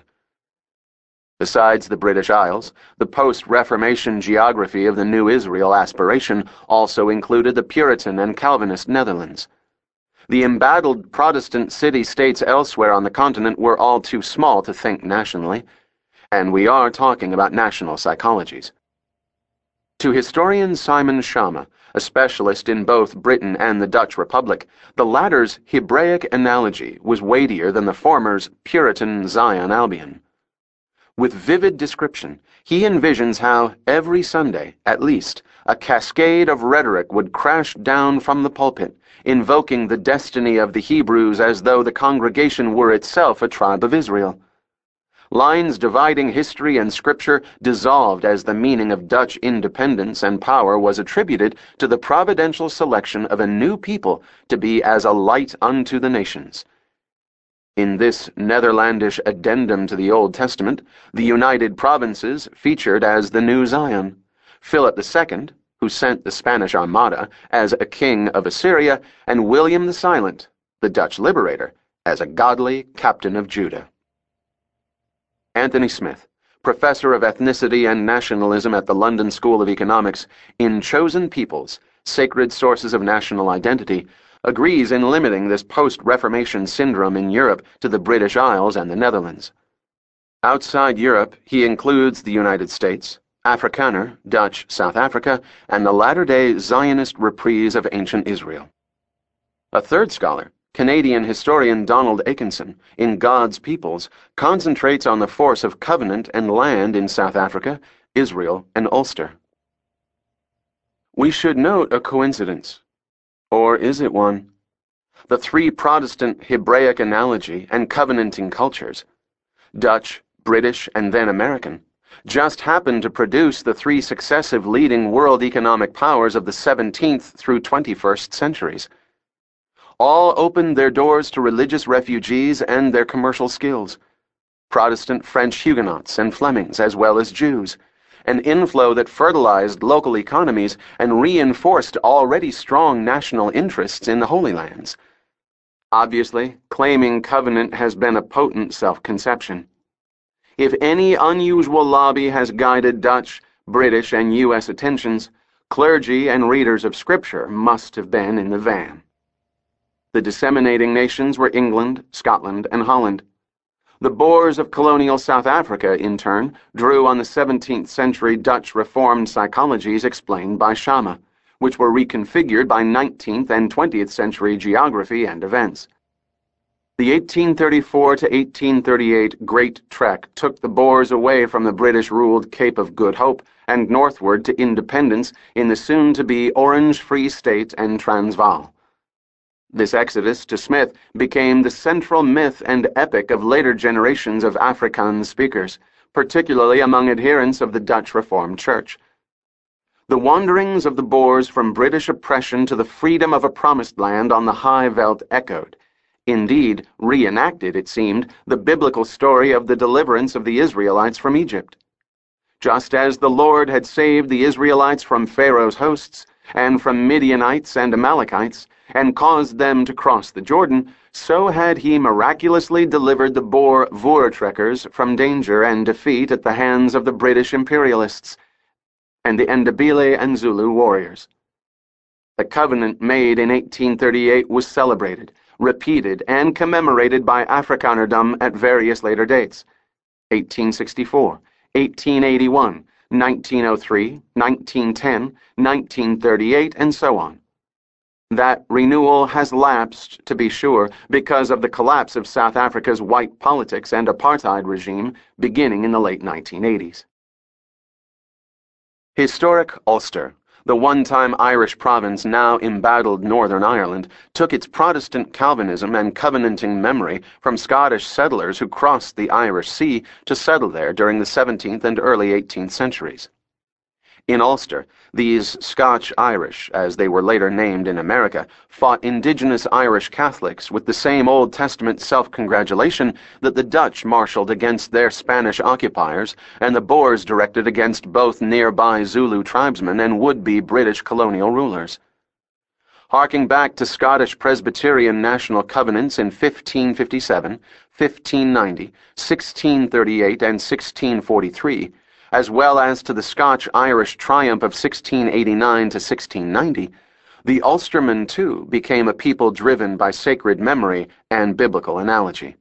Besides the British Isles, the post-Reformation geography of the New Israel aspiration also included the Puritan and Calvinist Netherlands. The embattled Protestant city-states elsewhere on the continent were all too small to think nationally, and we are talking about national psychologies. To historian Simon Schama, a specialist in both Britain and the Dutch Republic, the latter's Hebraic analogy was weightier than the former's Puritan Zion Albion. With vivid description, he envisions how, every Sunday, at least, a cascade of rhetoric would crash down from the pulpit, invoking the destiny of the Hebrews as though the congregation were itself a tribe of Israel. Lines dividing history and scripture dissolved as the meaning of Dutch independence and power was attributed to the providential selection of a new people to be as a light unto the nations. In this Netherlandish addendum to the Old Testament, the United Provinces featured as the New Zion, Philip the Second, who sent the Spanish Armada, as a king of Assyria, and William the Silent, the Dutch liberator, as a godly captain of Judah. Anthony Smith, professor of ethnicity and nationalism at the London School of Economics, in Chosen Peoples, Sacred Sources of National Identity, agrees in limiting this post-Reformation syndrome in Europe to the British Isles and the Netherlands. Outside Europe, he includes the United States, Afrikaner, Dutch South Africa, and the latter-day Zionist reprise of ancient Israel. A third scholar, Canadian historian Donald Akenson, in God's Peoples, concentrates on the force of covenant and land in South Africa, Israel, and Ulster. We should note a coincidence. Or is it one? The three Protestant Hebraic analogy and covenanting cultures, Dutch, British, and then American, just happened to produce the three successive leading world economic powers of the seventeenth through twenty-first centuries. All opened their doors to religious refugees and their commercial skills, Protestant French Huguenots and Flemings as well as Jews, an inflow that fertilized local economies and reinforced already strong national interests in the Holy Lands. Obviously, claiming covenant has been a potent self-conception. If any unusual lobby has guided Dutch, British, and U S attentions, clergy and readers of Scripture must have been in the van. The disseminating nations were England, Scotland, and Holland. The Boers of colonial South Africa, in turn, drew on the seventeenth century Dutch Reformed psychologies explained by Schama, which were reconfigured by nineteenth and twentieth century geography and events. The eighteen thirty-four to eighteen thirty-eight Great Trek took the Boers away from the British-ruled Cape of Good Hope and northward to independence in the soon-to-be Orange Free State and Transvaal. This exodus to Smith became the central myth and epic of later generations of Afrikaans speakers, particularly among adherents of the Dutch Reformed Church. The wanderings of the Boers from British oppression to the freedom of a promised land on the high veld echoed, indeed reenacted, it seemed, the biblical story of the deliverance of the Israelites from Egypt. Just as the Lord had saved the Israelites from Pharaoh's hosts, and from Midianites and Amalekites, and caused them to cross the Jordan, so had he miraculously delivered the Boer Voortrekkers from danger and defeat at the hands of the British imperialists and the Ndebele and Zulu warriors. The covenant made in eighteen thirty-eight was celebrated, repeated, and commemorated by Afrikanerdom at various later dates: eighteen sixty-four, eighteen eighty-one, nineteen oh three, nineteen ten, nineteen thirty-eight, and so on. That renewal has lapsed, to be sure, because of the collapse of South Africa's white politics and apartheid regime beginning in the late nineteen eighties. Historic Ulster, the one-time Irish province now embattled Northern Ireland, took its Protestant Calvinism and covenanting memory from Scottish settlers who crossed the Irish Sea to settle there during the seventeenth and early eighteenth centuries. In Ulster, these Scotch-Irish, as they were later named in America, fought indigenous Irish Catholics with the same Old Testament self-congratulation that the Dutch marshaled against their Spanish occupiers and the Boers directed against both nearby Zulu tribesmen and would-be British colonial rulers. Harking back to Scottish Presbyterian national covenants in fifteen fifty-seven, fifteen ninety, sixteen thirty-eight, and sixteen forty-three, as well as to the Scotch-Irish triumph of sixteen eighty-nine to sixteen ninety, the Ulstermen too became a people driven by sacred memory and biblical analogy.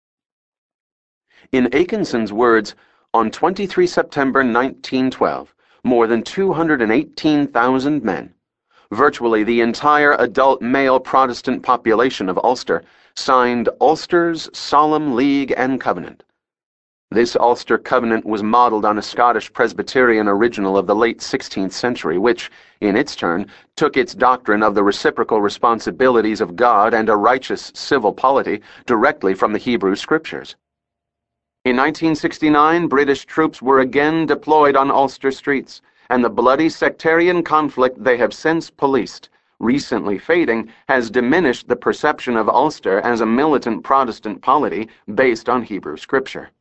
In Akenson's words, on the twenty-third of September nineteen twelve, more than two hundred eighteen thousand men, virtually the entire adult male Protestant population of Ulster, signed Ulster's Solemn League and Covenant. This Ulster Covenant was modeled on a Scottish Presbyterian original of the late sixteenth century, which, in its turn, took its doctrine of the reciprocal responsibilities of God and a righteous civil polity directly from the Hebrew Scriptures. In nineteen sixty-nine, British troops were again deployed on Ulster streets, and the bloody sectarian conflict they have since policed, recently fading, has diminished the perception of Ulster as a militant Protestant polity based on Hebrew Scripture.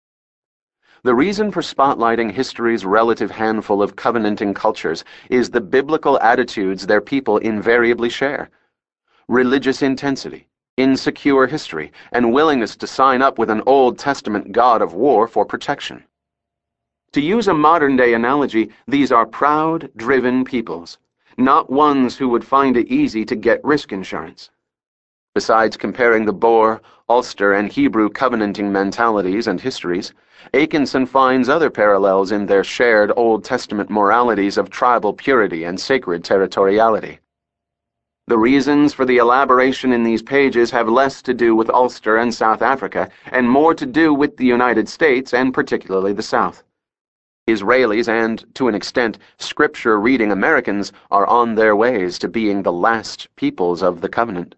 The reason for spotlighting history's relative handful of covenanting cultures is the biblical attitudes their people invariably share: religious intensity, insecure history, and willingness to sign up with an Old Testament god of war for protection. To use a modern-day analogy, these are proud, driven peoples, not ones who would find it easy to get risk insurance. Besides comparing the Boer, Ulster, and Hebrew covenanting mentalities and histories, Akenson finds other parallels in their shared Old Testament moralities of tribal purity and sacred territoriality. The reasons for the elaboration in these pages have less to do with Ulster and South Africa, and more to do with the United States and particularly the South. Israelis and, to an extent, Scripture-reading Americans are on their ways to being the last peoples of the covenant.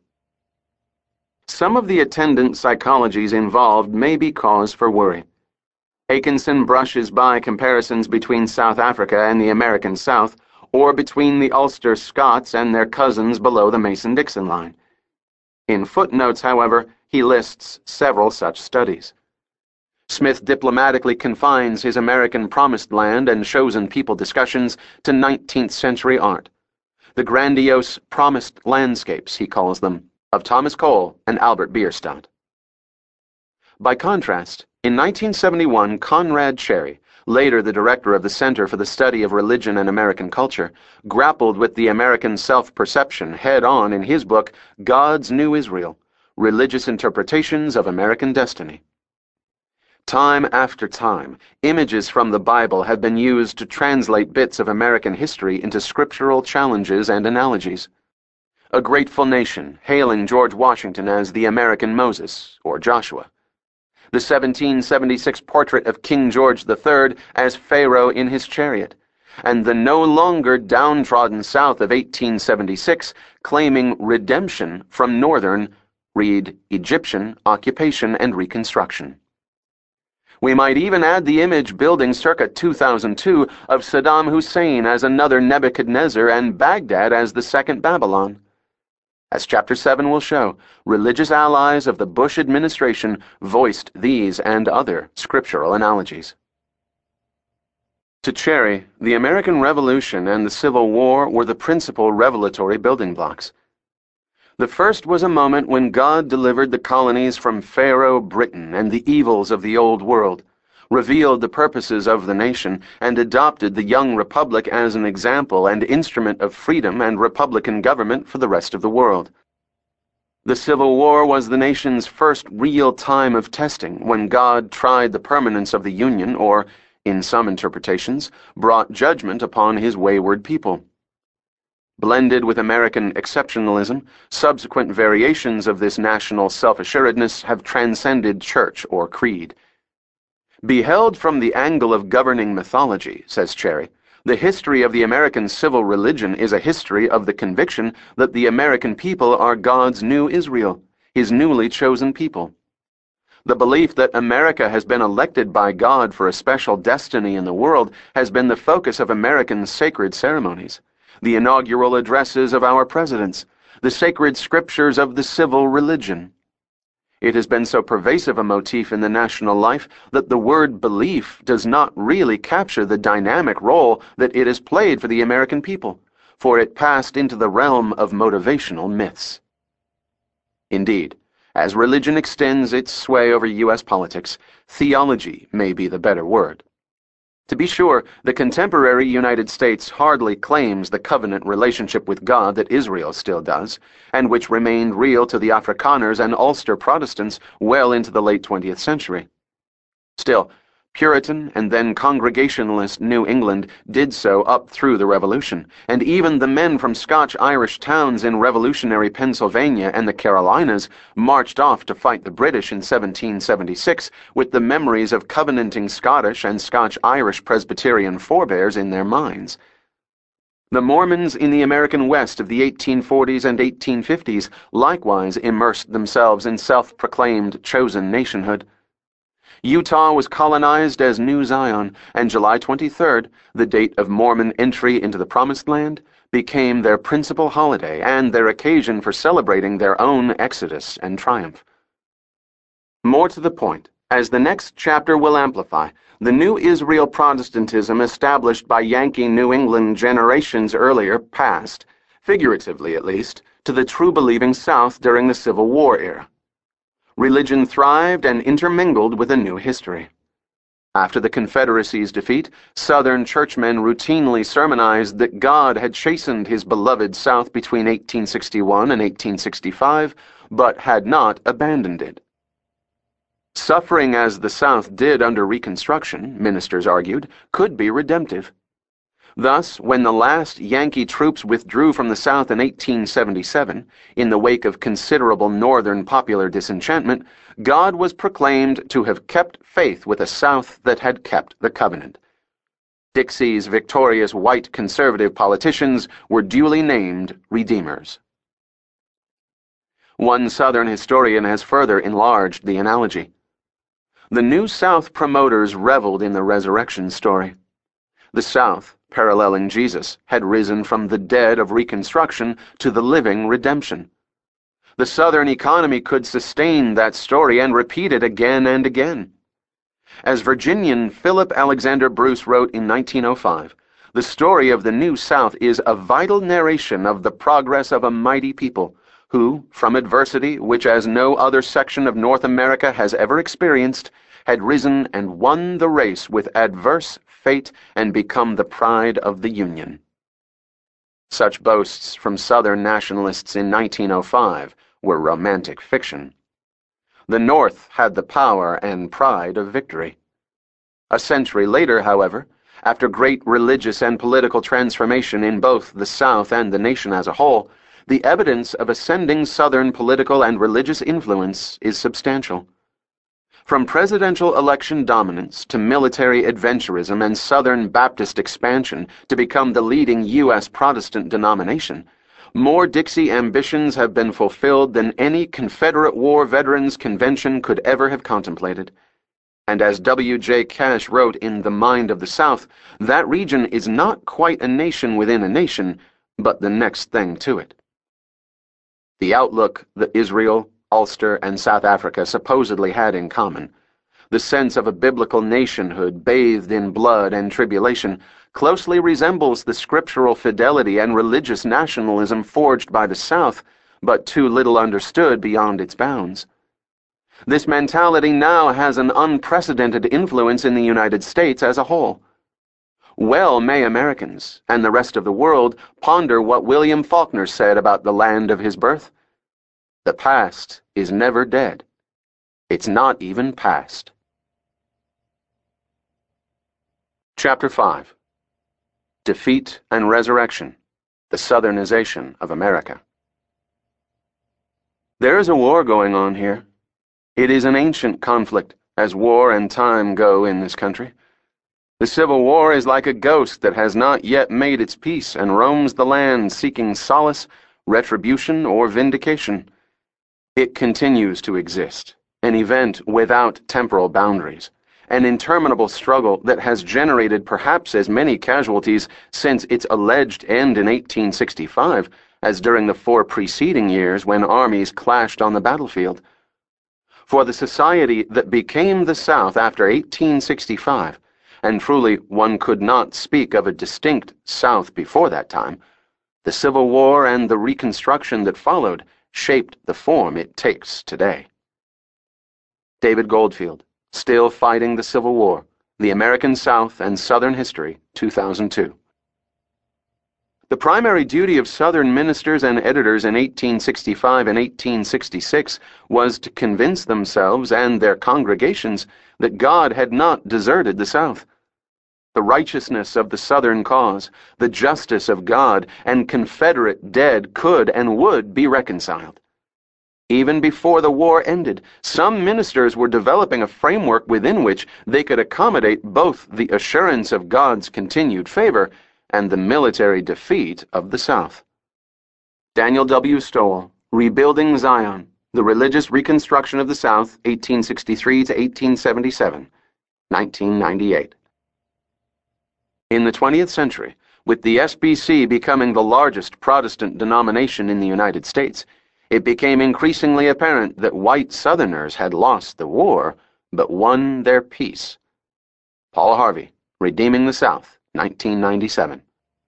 Some of the attendant psychologies involved may be cause for worry. Akenson brushes by comparisons between South Africa and the American South, or between the Ulster Scots and their cousins below the Mason-Dixon line. In footnotes, however, he lists several such studies. Smith diplomatically confines his American Promised Land and Chosen People discussions to nineteenth century art. The grandiose promised landscapes, he calls them, of Thomas Cole and Albert Bierstadt. By contrast, in nineteen seventy-one, Conrad Cherry, later the director of the Center for the Study of Religion and American Culture, grappled with the American self-perception head-on in his book, God's New Israel: Religious Interpretations of American Destiny. Time after time, images from the Bible have been used to translate bits of American history into scriptural challenges and analogies. A grateful nation, hailing George Washington as the American Moses, or Joshua. The seventeen seventy-six portrait of King George the Third as Pharaoh in his chariot, and the no longer downtrodden South of eighteen seventy-six claiming redemption from Northern, read Egyptian, occupation and reconstruction. We might even add the image building circa two thousand two of Saddam Hussein as another Nebuchadnezzar and Baghdad as the second Babylon. As Chapter seven will show, religious allies of the Bush administration voiced these and other scriptural analogies. To Cherry, the American Revolution and the Civil War were the principal revelatory building blocks. The first was a moment when God delivered the colonies from Pharaoh Britain and the evils of the Old World, revealed the purposes of the nation, and adopted the young republic as an example and instrument of freedom and republican government for the rest of the world. The Civil War was the nation's first real time of testing when God tried the permanence of the Union or, in some interpretations, brought judgment upon his wayward people. Blended with American exceptionalism, subsequent variations of this national self-assuredness have transcended church or creed. Beheld from the angle of governing mythology, says Cherry, the history of the American civil religion is a history of the conviction that the American people are God's new Israel, his newly chosen people. The belief that America has been elected by God for a special destiny in the world has been the focus of American sacred ceremonies, the inaugural addresses of our presidents, the sacred scriptures of the civil religion. It has been so pervasive a motif in the national life that the word belief does not really capture the dynamic role that it has played for the American people, for it passed into the realm of motivational myths. Indeed, as religion extends its sway over U S politics, theology may be the better word. To be sure, the contemporary United States hardly claims the covenant relationship with God that Israel still does, and which remained real to the Afrikaners and Ulster Protestants well into the late twentieth century. Still, Puritan and then Congregationalist New England did so up through the Revolution, and even the men from Scotch-Irish towns in revolutionary Pennsylvania and the Carolinas marched off to fight the British in seventeen seventy-six with the memories of covenanting Scottish and Scotch-Irish Presbyterian forebears in their minds. The Mormons in the American West of the eighteen forties and eighteen fifties likewise immersed themselves in self-proclaimed chosen nationhood. Utah was colonized as New Zion, and July twenty-third, the date of Mormon entry into the Promised Land, became their principal holiday and their occasion for celebrating their own exodus and triumph. More to the point, as the next chapter will amplify, the new Israel Protestantism established by Yankee New England generations earlier passed, figuratively at least, to the true believing South during the Civil War era. Religion thrived and intermingled with a new history. After the Confederacy's defeat, Southern churchmen routinely sermonized that God had chastened his beloved South between eighteen sixty-one and eighteen sixty-five, but had not abandoned it. Suffering as the South did under Reconstruction, ministers argued, could be redemptive. Thus, when the last Yankee troops withdrew from the South in eighteen seventy-seven, in the wake of considerable Northern popular disenchantment, God was proclaimed to have kept faith with a South that had kept the covenant. Dixie's victorious white conservative politicians were duly named Redeemers. One Southern historian has further enlarged the analogy. The New South promoters reveled in the resurrection story. The South, paralleling Jesus, had risen from the dead of Reconstruction to the living redemption. The Southern economy could sustain that story and repeat it again and again. As Virginian Philip Alexander Bruce wrote in nineteen oh five, the story of the New South is a vital narration of the progress of a mighty people who, from adversity which as no other section of North America has ever experienced, had risen and won the race with adverse fate and become the pride of the Union. Such boasts from Southern nationalists in nineteen oh five were romantic fiction. The North had the power and pride of victory. A century later, however, after great religious and political transformation in both the South and the nation as a whole, the evidence of ascending Southern political and religious influence is substantial. From presidential election dominance to military adventurism and Southern Baptist expansion to become the leading U S Protestant denomination, more Dixie ambitions have been fulfilled than any Confederate War Veterans Convention could ever have contemplated. And as W J Cash wrote in The Mind of the South, that region is not quite a nation within a nation, but the next thing to it. The outlook that Israel, Ulster, and South Africa supposedly had in common, The sense of a biblical nationhood bathed in blood and tribulation closely resembles the scriptural fidelity and religious nationalism forged by the South, but too little understood beyond its bounds. This mentality now has an unprecedented influence in the United States as a whole. Well may Americans and the rest of the world ponder what William Faulkner said about the land of his birth. The past is never dead. It's not even past. Chapter five. Defeat and Resurrection, the Southernization of America. There is a war going on here. It is an ancient conflict, as war and time go in this country. The Civil War is like a ghost that has not yet made its peace and roams the land seeking solace, retribution, or vindication. It continues to exist, an event without temporal boundaries, an interminable struggle that has generated perhaps as many casualties since its alleged end in eighteen sixty-five as during the four preceding years when armies clashed on the battlefield. For the society that became the South after eighteen sixty-five, and truly one could not speak of a distinct South before that time, the Civil War and the Reconstruction that followed shaped the form it takes today. David Goldfield, Still Fighting the Civil War, The American South and Southern History, two thousand two. The primary duty of Southern ministers and editors in eighteen sixty-five and eighteen sixty-six was to convince themselves and their congregations that God had not deserted the South. The righteousness of the Southern cause, the justice of God, and Confederate dead could and would be reconciled. Even before the war ended, some ministers were developing a framework within which they could accommodate both the assurance of God's continued favor and the military defeat of the South. Daniel W. Stowell, Rebuilding Zion, The Religious Reconstruction of the South, eighteen sixty-three to eighteen seventy-seven, nineteen ninety-eight. In the twentieth century, with the S B C becoming the largest Protestant denomination in the United States, it became increasingly apparent that white Southerners had lost the war, but won their peace. Paul Harvey, Redeeming the South, nineteen ninety-seven.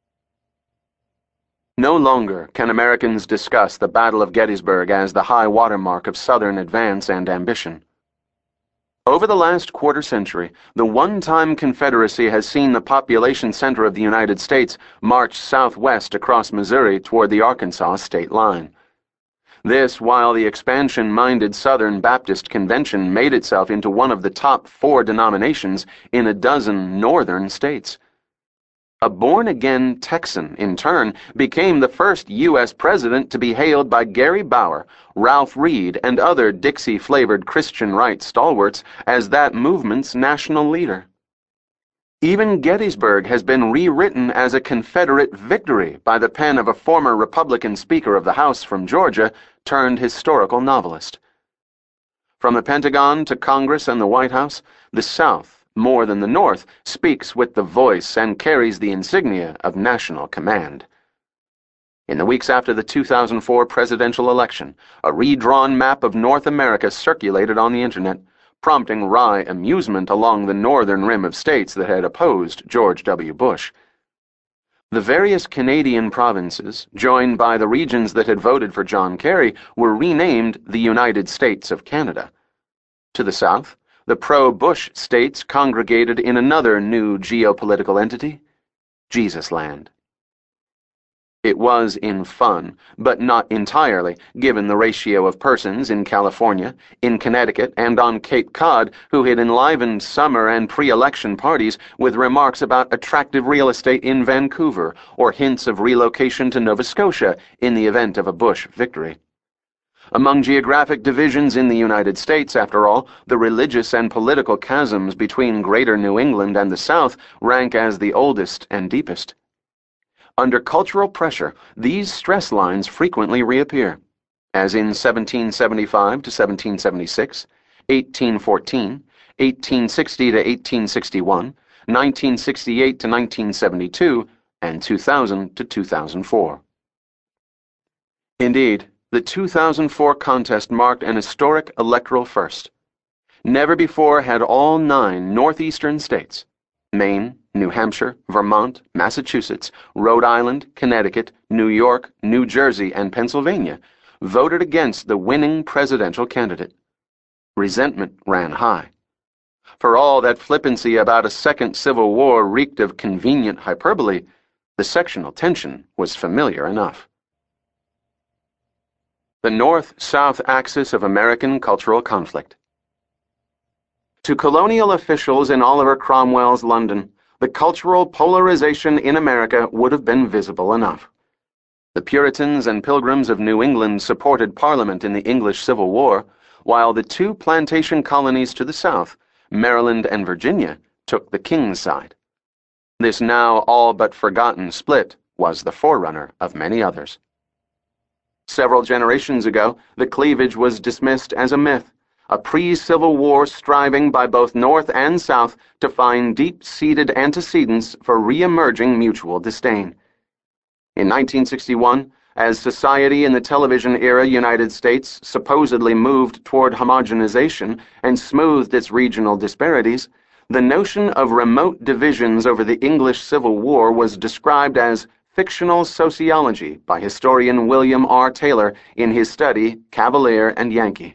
No longer can Americans discuss the Battle of Gettysburg as the high watermark of Southern advance and ambition. Over the last quarter century, the one-time Confederacy has seen the population center of the United States march southwest across Missouri toward the Arkansas state line. This while the expansion-minded Southern Baptist Convention made itself into one of the top four denominations in a dozen northern states. A born-again Texan, in turn, became the first U S president to be hailed by Gary Bauer, Ralph Reed, and other Dixie-flavored Christian right stalwarts as that movement's national leader. Even Gettysburg has been rewritten as a Confederate victory by the pen of a former Republican Speaker of the House from Georgia turned historical novelist. From the Pentagon to Congress and the White House, the South, more than the North, speaks with the voice and carries the insignia of national command. In the weeks after the two thousand four presidential election, a redrawn map of North America circulated on the internet, prompting wry amusement along the northern rim of states that had opposed George W. Bush. The various Canadian provinces, joined by the regions that had voted for John Kerry, were renamed the United States of Canada. To the south, the pro-Bush states congregated in another new geopolitical entity, Jesus Land. It was in fun, but not entirely, given the ratio of persons in California, in Connecticut, and on Cape Cod who had enlivened summer and pre-election parties with remarks about attractive real estate in Vancouver or hints of relocation to Nova Scotia in the event of a Bush victory. Among geographic divisions in the United States, after all, the religious and political chasms between Greater New England and the South rank as the oldest and deepest. Under cultural pressure, these stress lines frequently reappear, as in seventeen seventy-five to seventeen seventy-six, eighteen fourteen, eighteen sixty to eighteen sixty-one, nineteen sixty-eight to nineteen seventy-two, and two thousand to two thousand four. Indeed, the two thousand four contest marked an historic electoral first. Never before had all nine northeastern states, Maine, New Hampshire, Vermont, Massachusetts, Rhode Island, Connecticut, New York, New Jersey, and Pennsylvania, voted against the winning presidential candidate. Resentment ran high. For all that flippancy about a second civil war reeked of convenient hyperbole, the sectional tension was familiar enough. The North-South axis of American cultural conflict. To colonial officials in Oliver Cromwell's London, the cultural polarization in America would have been visible enough. The Puritans and Pilgrims of New England supported Parliament in the English Civil War, while the two plantation colonies to the south, Maryland and Virginia, took the King's side. This now all but forgotten split was the forerunner of many others. Several generations ago, the cleavage was dismissed as a myth, a pre-Civil War striving by both North and South to find deep-seated antecedents for re-emerging mutual disdain. In nineteen sixty-one, as society in the television-era United States supposedly moved toward homogenization and smoothed its regional disparities, the notion of remote divisions over the English Civil War was described as fictional sociology by historian William R. Taylor in his study Cavalier and Yankee.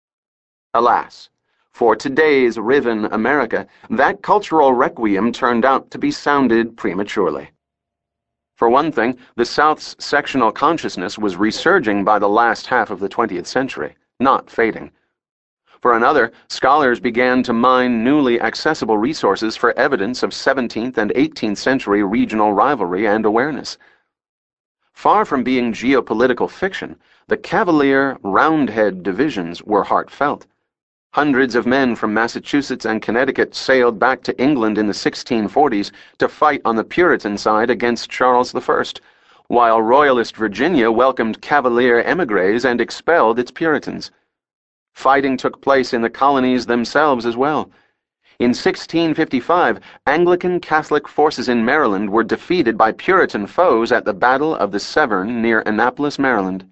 Alas, for today's riven America, that cultural requiem turned out to be sounded prematurely. For one thing, the South's sectional consciousness was resurging by the last half of the twentieth century, not fading. For another, scholars began to mine newly accessible resources for evidence of seventeenth and eighteenth century regional rivalry and awareness. Far from being geopolitical fiction, the Cavalier Roundhead divisions were heartfelt. Hundreds of men from Massachusetts and Connecticut sailed back to England in the sixteen forties to fight on the Puritan side against Charles the First, while Royalist Virginia welcomed Cavalier emigres and expelled its Puritans. Fighting took place in the colonies themselves as well. In sixteen fifty-five, Anglican Catholic forces in Maryland were defeated by Puritan foes at the Battle of the Severn near Annapolis, Maryland.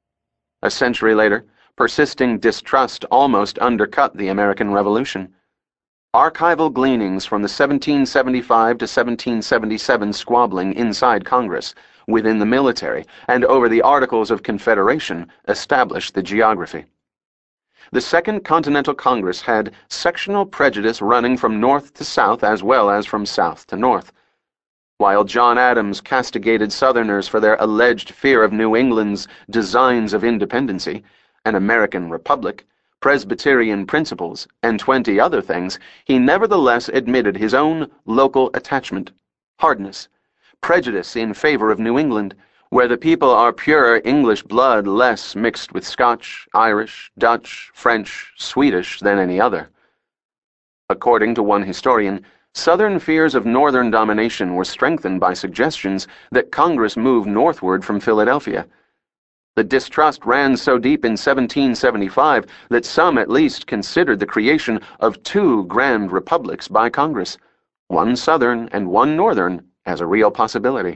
A century later, persisting distrust almost undercut the American Revolution. Archival gleanings from the seventeen seventy-five to seventeen seventy-seven squabbling inside Congress, within the military, and over the Articles of Confederation established the geography. The Second Continental Congress had sectional prejudice running from north to south as well as from south to north. While John Adams castigated Southerners for their alleged fear of New England's designs of independency, an American republic, Presbyterian principles, and twenty other things, he nevertheless admitted his own local attachment, hardness, prejudice in favor of New England, where the people are pure English blood less mixed with Scotch, Irish, Dutch, French, Swedish than any other. According to one historian, Southern fears of Northern domination were strengthened by suggestions that Congress move northward from Philadelphia. The distrust ran so deep in seventeen seventy-five that some at least considered the creation of two grand republics by Congress, one Southern and one Northern, as a real possibility.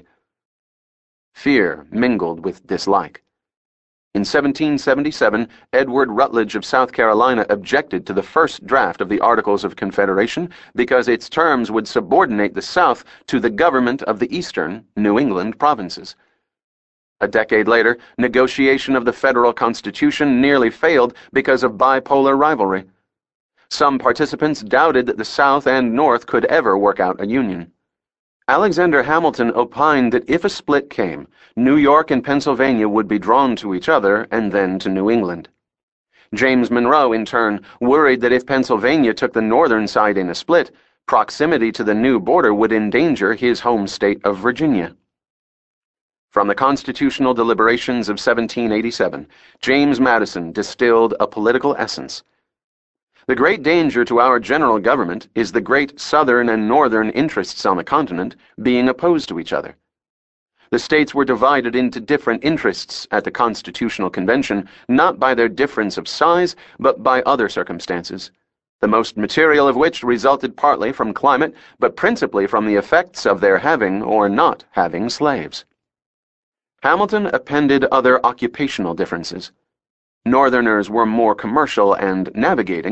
Fear mingled with dislike. In seventeen seventy-seven, Edward Rutledge of South Carolina objected to the first draft of the Articles of Confederation because its terms would subordinate the South to the government of the eastern, New England provinces. A decade later, negotiation of the federal constitution nearly failed because of bipolar rivalry. Some participants doubted that the South and North could ever work out a union. Alexander Hamilton opined that if a split came, New York and Pennsylvania would be drawn to each other and then to New England. James Monroe, in turn, worried that if Pennsylvania took the northern side in a split, proximity to the new border would endanger his home state of Virginia. From the constitutional deliberations of seventeen eighty-seven, James Madison distilled a political essence. The great danger to our general government is the great southern and northern interests on the continent being opposed to each other. The states were divided into different interests at the Constitutional Convention, not by their difference of size, but by other circumstances, the most material of which resulted partly from climate, but principally from the effects of their having or not having slaves. Hamilton appended other occupational differences. Northerners were more commercial and navigating,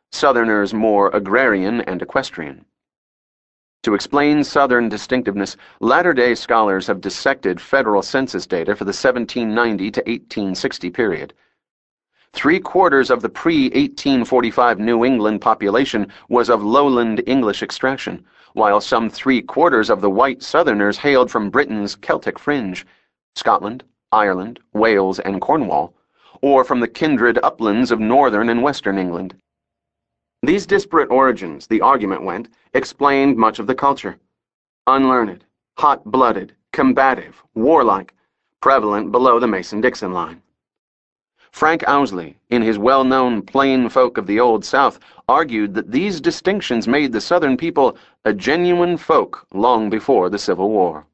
Southerners more agrarian and equestrian. To explain Southern distinctiveness, latter-day scholars have dissected federal census data for the seventeen ninety to eighteen sixty period. Three-quarters of the pre eighteen forty-five New England population was of lowland English extraction, while some three-quarters of the white Southerners hailed from Britain's Celtic fringe, Scotland, Ireland, Wales, and Cornwall, or from the kindred uplands of northern and western England. These disparate origins, the argument went, explained much of the culture. Unlearned, hot-blooded, combative, warlike, prevalent below the Mason-Dixon line. Frank Owsley, in his well-known Plain Folk of the Old South, argued that these distinctions made the Southern people a genuine folk long before the Civil War.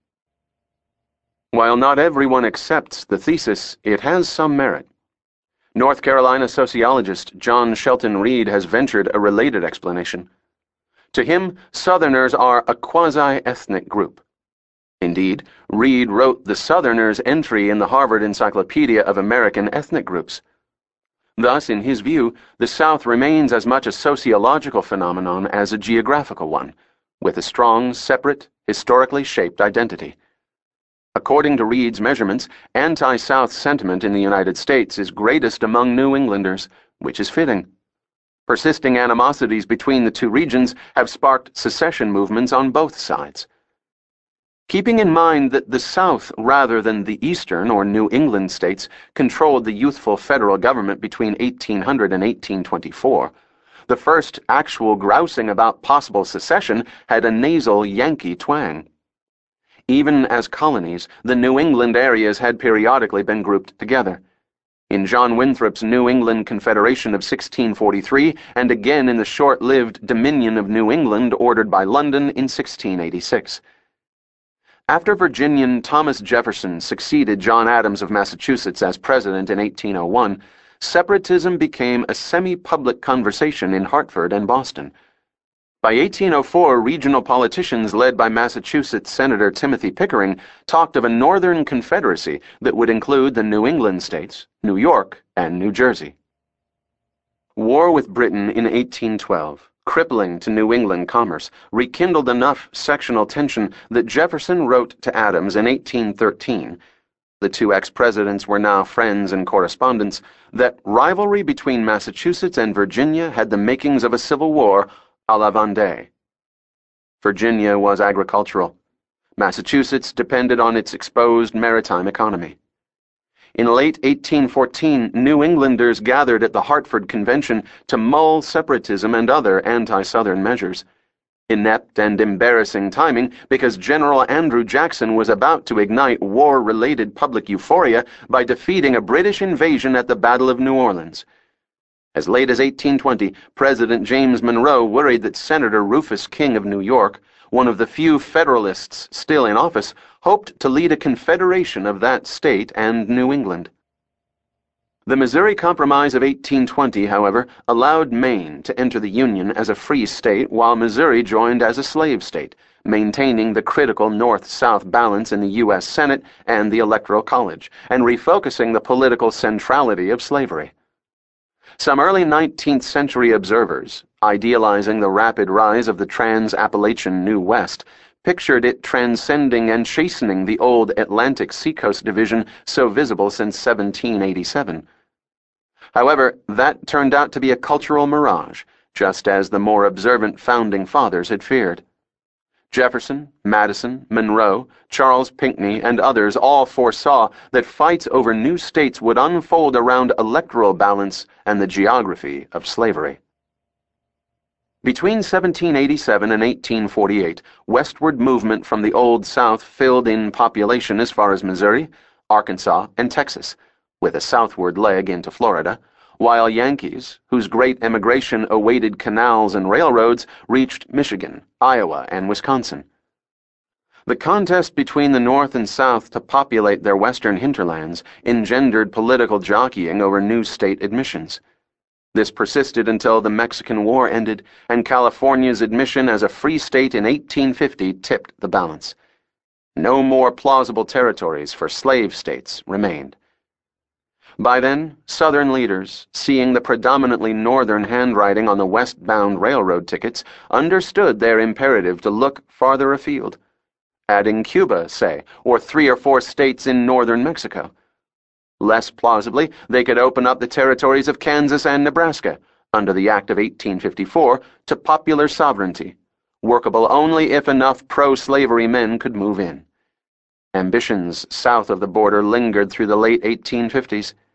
While not everyone accepts the thesis, it has some merit. North Carolina sociologist John Shelton Reed has ventured a related explanation. To him, Southerners are a quasi-ethnic group. Indeed, Reed wrote the Southerners entry in the Harvard Encyclopedia of American Ethnic Groups. Thus, in his view, the South remains as much a sociological phenomenon as a geographical one, with a strong, separate, historically shaped identity. According to Reed's measurements, anti-South sentiment in the United States is greatest among New Englanders, which is fitting. Persisting animosities between the two regions have sparked secession movements on both sides. Keeping in mind that the South, rather than the Eastern or New England states, controlled the youthful federal government between eighteen hundred and eighteen twenty-four, the first actual grousing about possible secession had a nasal Yankee twang. Even as colonies, the New England areas had periodically been grouped together. In John Winthrop's New England Confederation of sixteen forty-three, and again in the short-lived Dominion of New England ordered by London in sixteen eighty-six. After Virginian Thomas Jefferson succeeded John Adams of Massachusetts as president in eighteen oh one, separatism became a semi-public conversation in Hartford and Boston. By eighteen oh four, regional politicians led by Massachusetts Senator Timothy Pickering talked of a Northern Confederacy that would include the New England states, New York, and New Jersey. War with Britain in eighteen twelve, crippling to New England commerce, rekindled enough sectional tension that Jefferson wrote to Adams in eighteen thirteen, the two ex-presidents were now friends and correspondents, that rivalry between Massachusetts and Virginia had the makings of a civil war a la Vendée. Virginia was agricultural. Massachusetts depended on its exposed maritime economy. In late eighteen fourteen, New Englanders gathered at the Hartford Convention to mull separatism and other anti-Southern measures. Inept and embarrassing timing because General Andrew Jackson was about to ignite war-related public euphoria by defeating a British invasion at the Battle of New Orleans. As late as eighteen twenty, President James Monroe worried that Senator Rufus King of New York, one of the few Federalists still in office, hoped to lead a confederation of that state and New England. The Missouri Compromise of eighteen twenty, however, allowed Maine to enter the Union as a free state while Missouri joined as a slave state, maintaining the critical North-South balance in the U S Senate and the Electoral College, and refocusing the political centrality of slavery. Some early nineteenth century observers, idealizing the rapid rise of the trans-Appalachian New West, pictured it transcending and chastening the old Atlantic Seacoast division so visible since seventeen eighty-seven. However, that turned out to be a cultural mirage, just as the more observant founding fathers had feared. Jefferson, Madison, Monroe, Charles Pinckney, and others all foresaw that fights over new states would unfold around electoral balance and the geography of slavery. Between seventeen eighty-seven and eighteen forty-eight, westward movement from the Old South filled in population as far as Missouri, Arkansas, and Texas, with a southward leg into Florida, while Yankees, whose great emigration awaited canals and railroads, reached Michigan, Iowa, and Wisconsin. The contest between the North and South to populate their western hinterlands engendered political jockeying over new state admissions. This persisted until the Mexican War ended, and California's admission as a free state in eighteen fifty tipped the balance. No more plausible territories for slave states remained. By then, Southern leaders, seeing the predominantly Northern handwriting on the westbound railroad tickets, understood their imperative to look farther afield, adding Cuba, say, or three or four states in northern Mexico. Less plausibly, they could open up the territories of Kansas and Nebraska, under the Act of eighteen fifty-four, to popular sovereignty, workable only if enough pro-slavery men could move in. Ambitions south of the border lingered through the late eighteen fifties.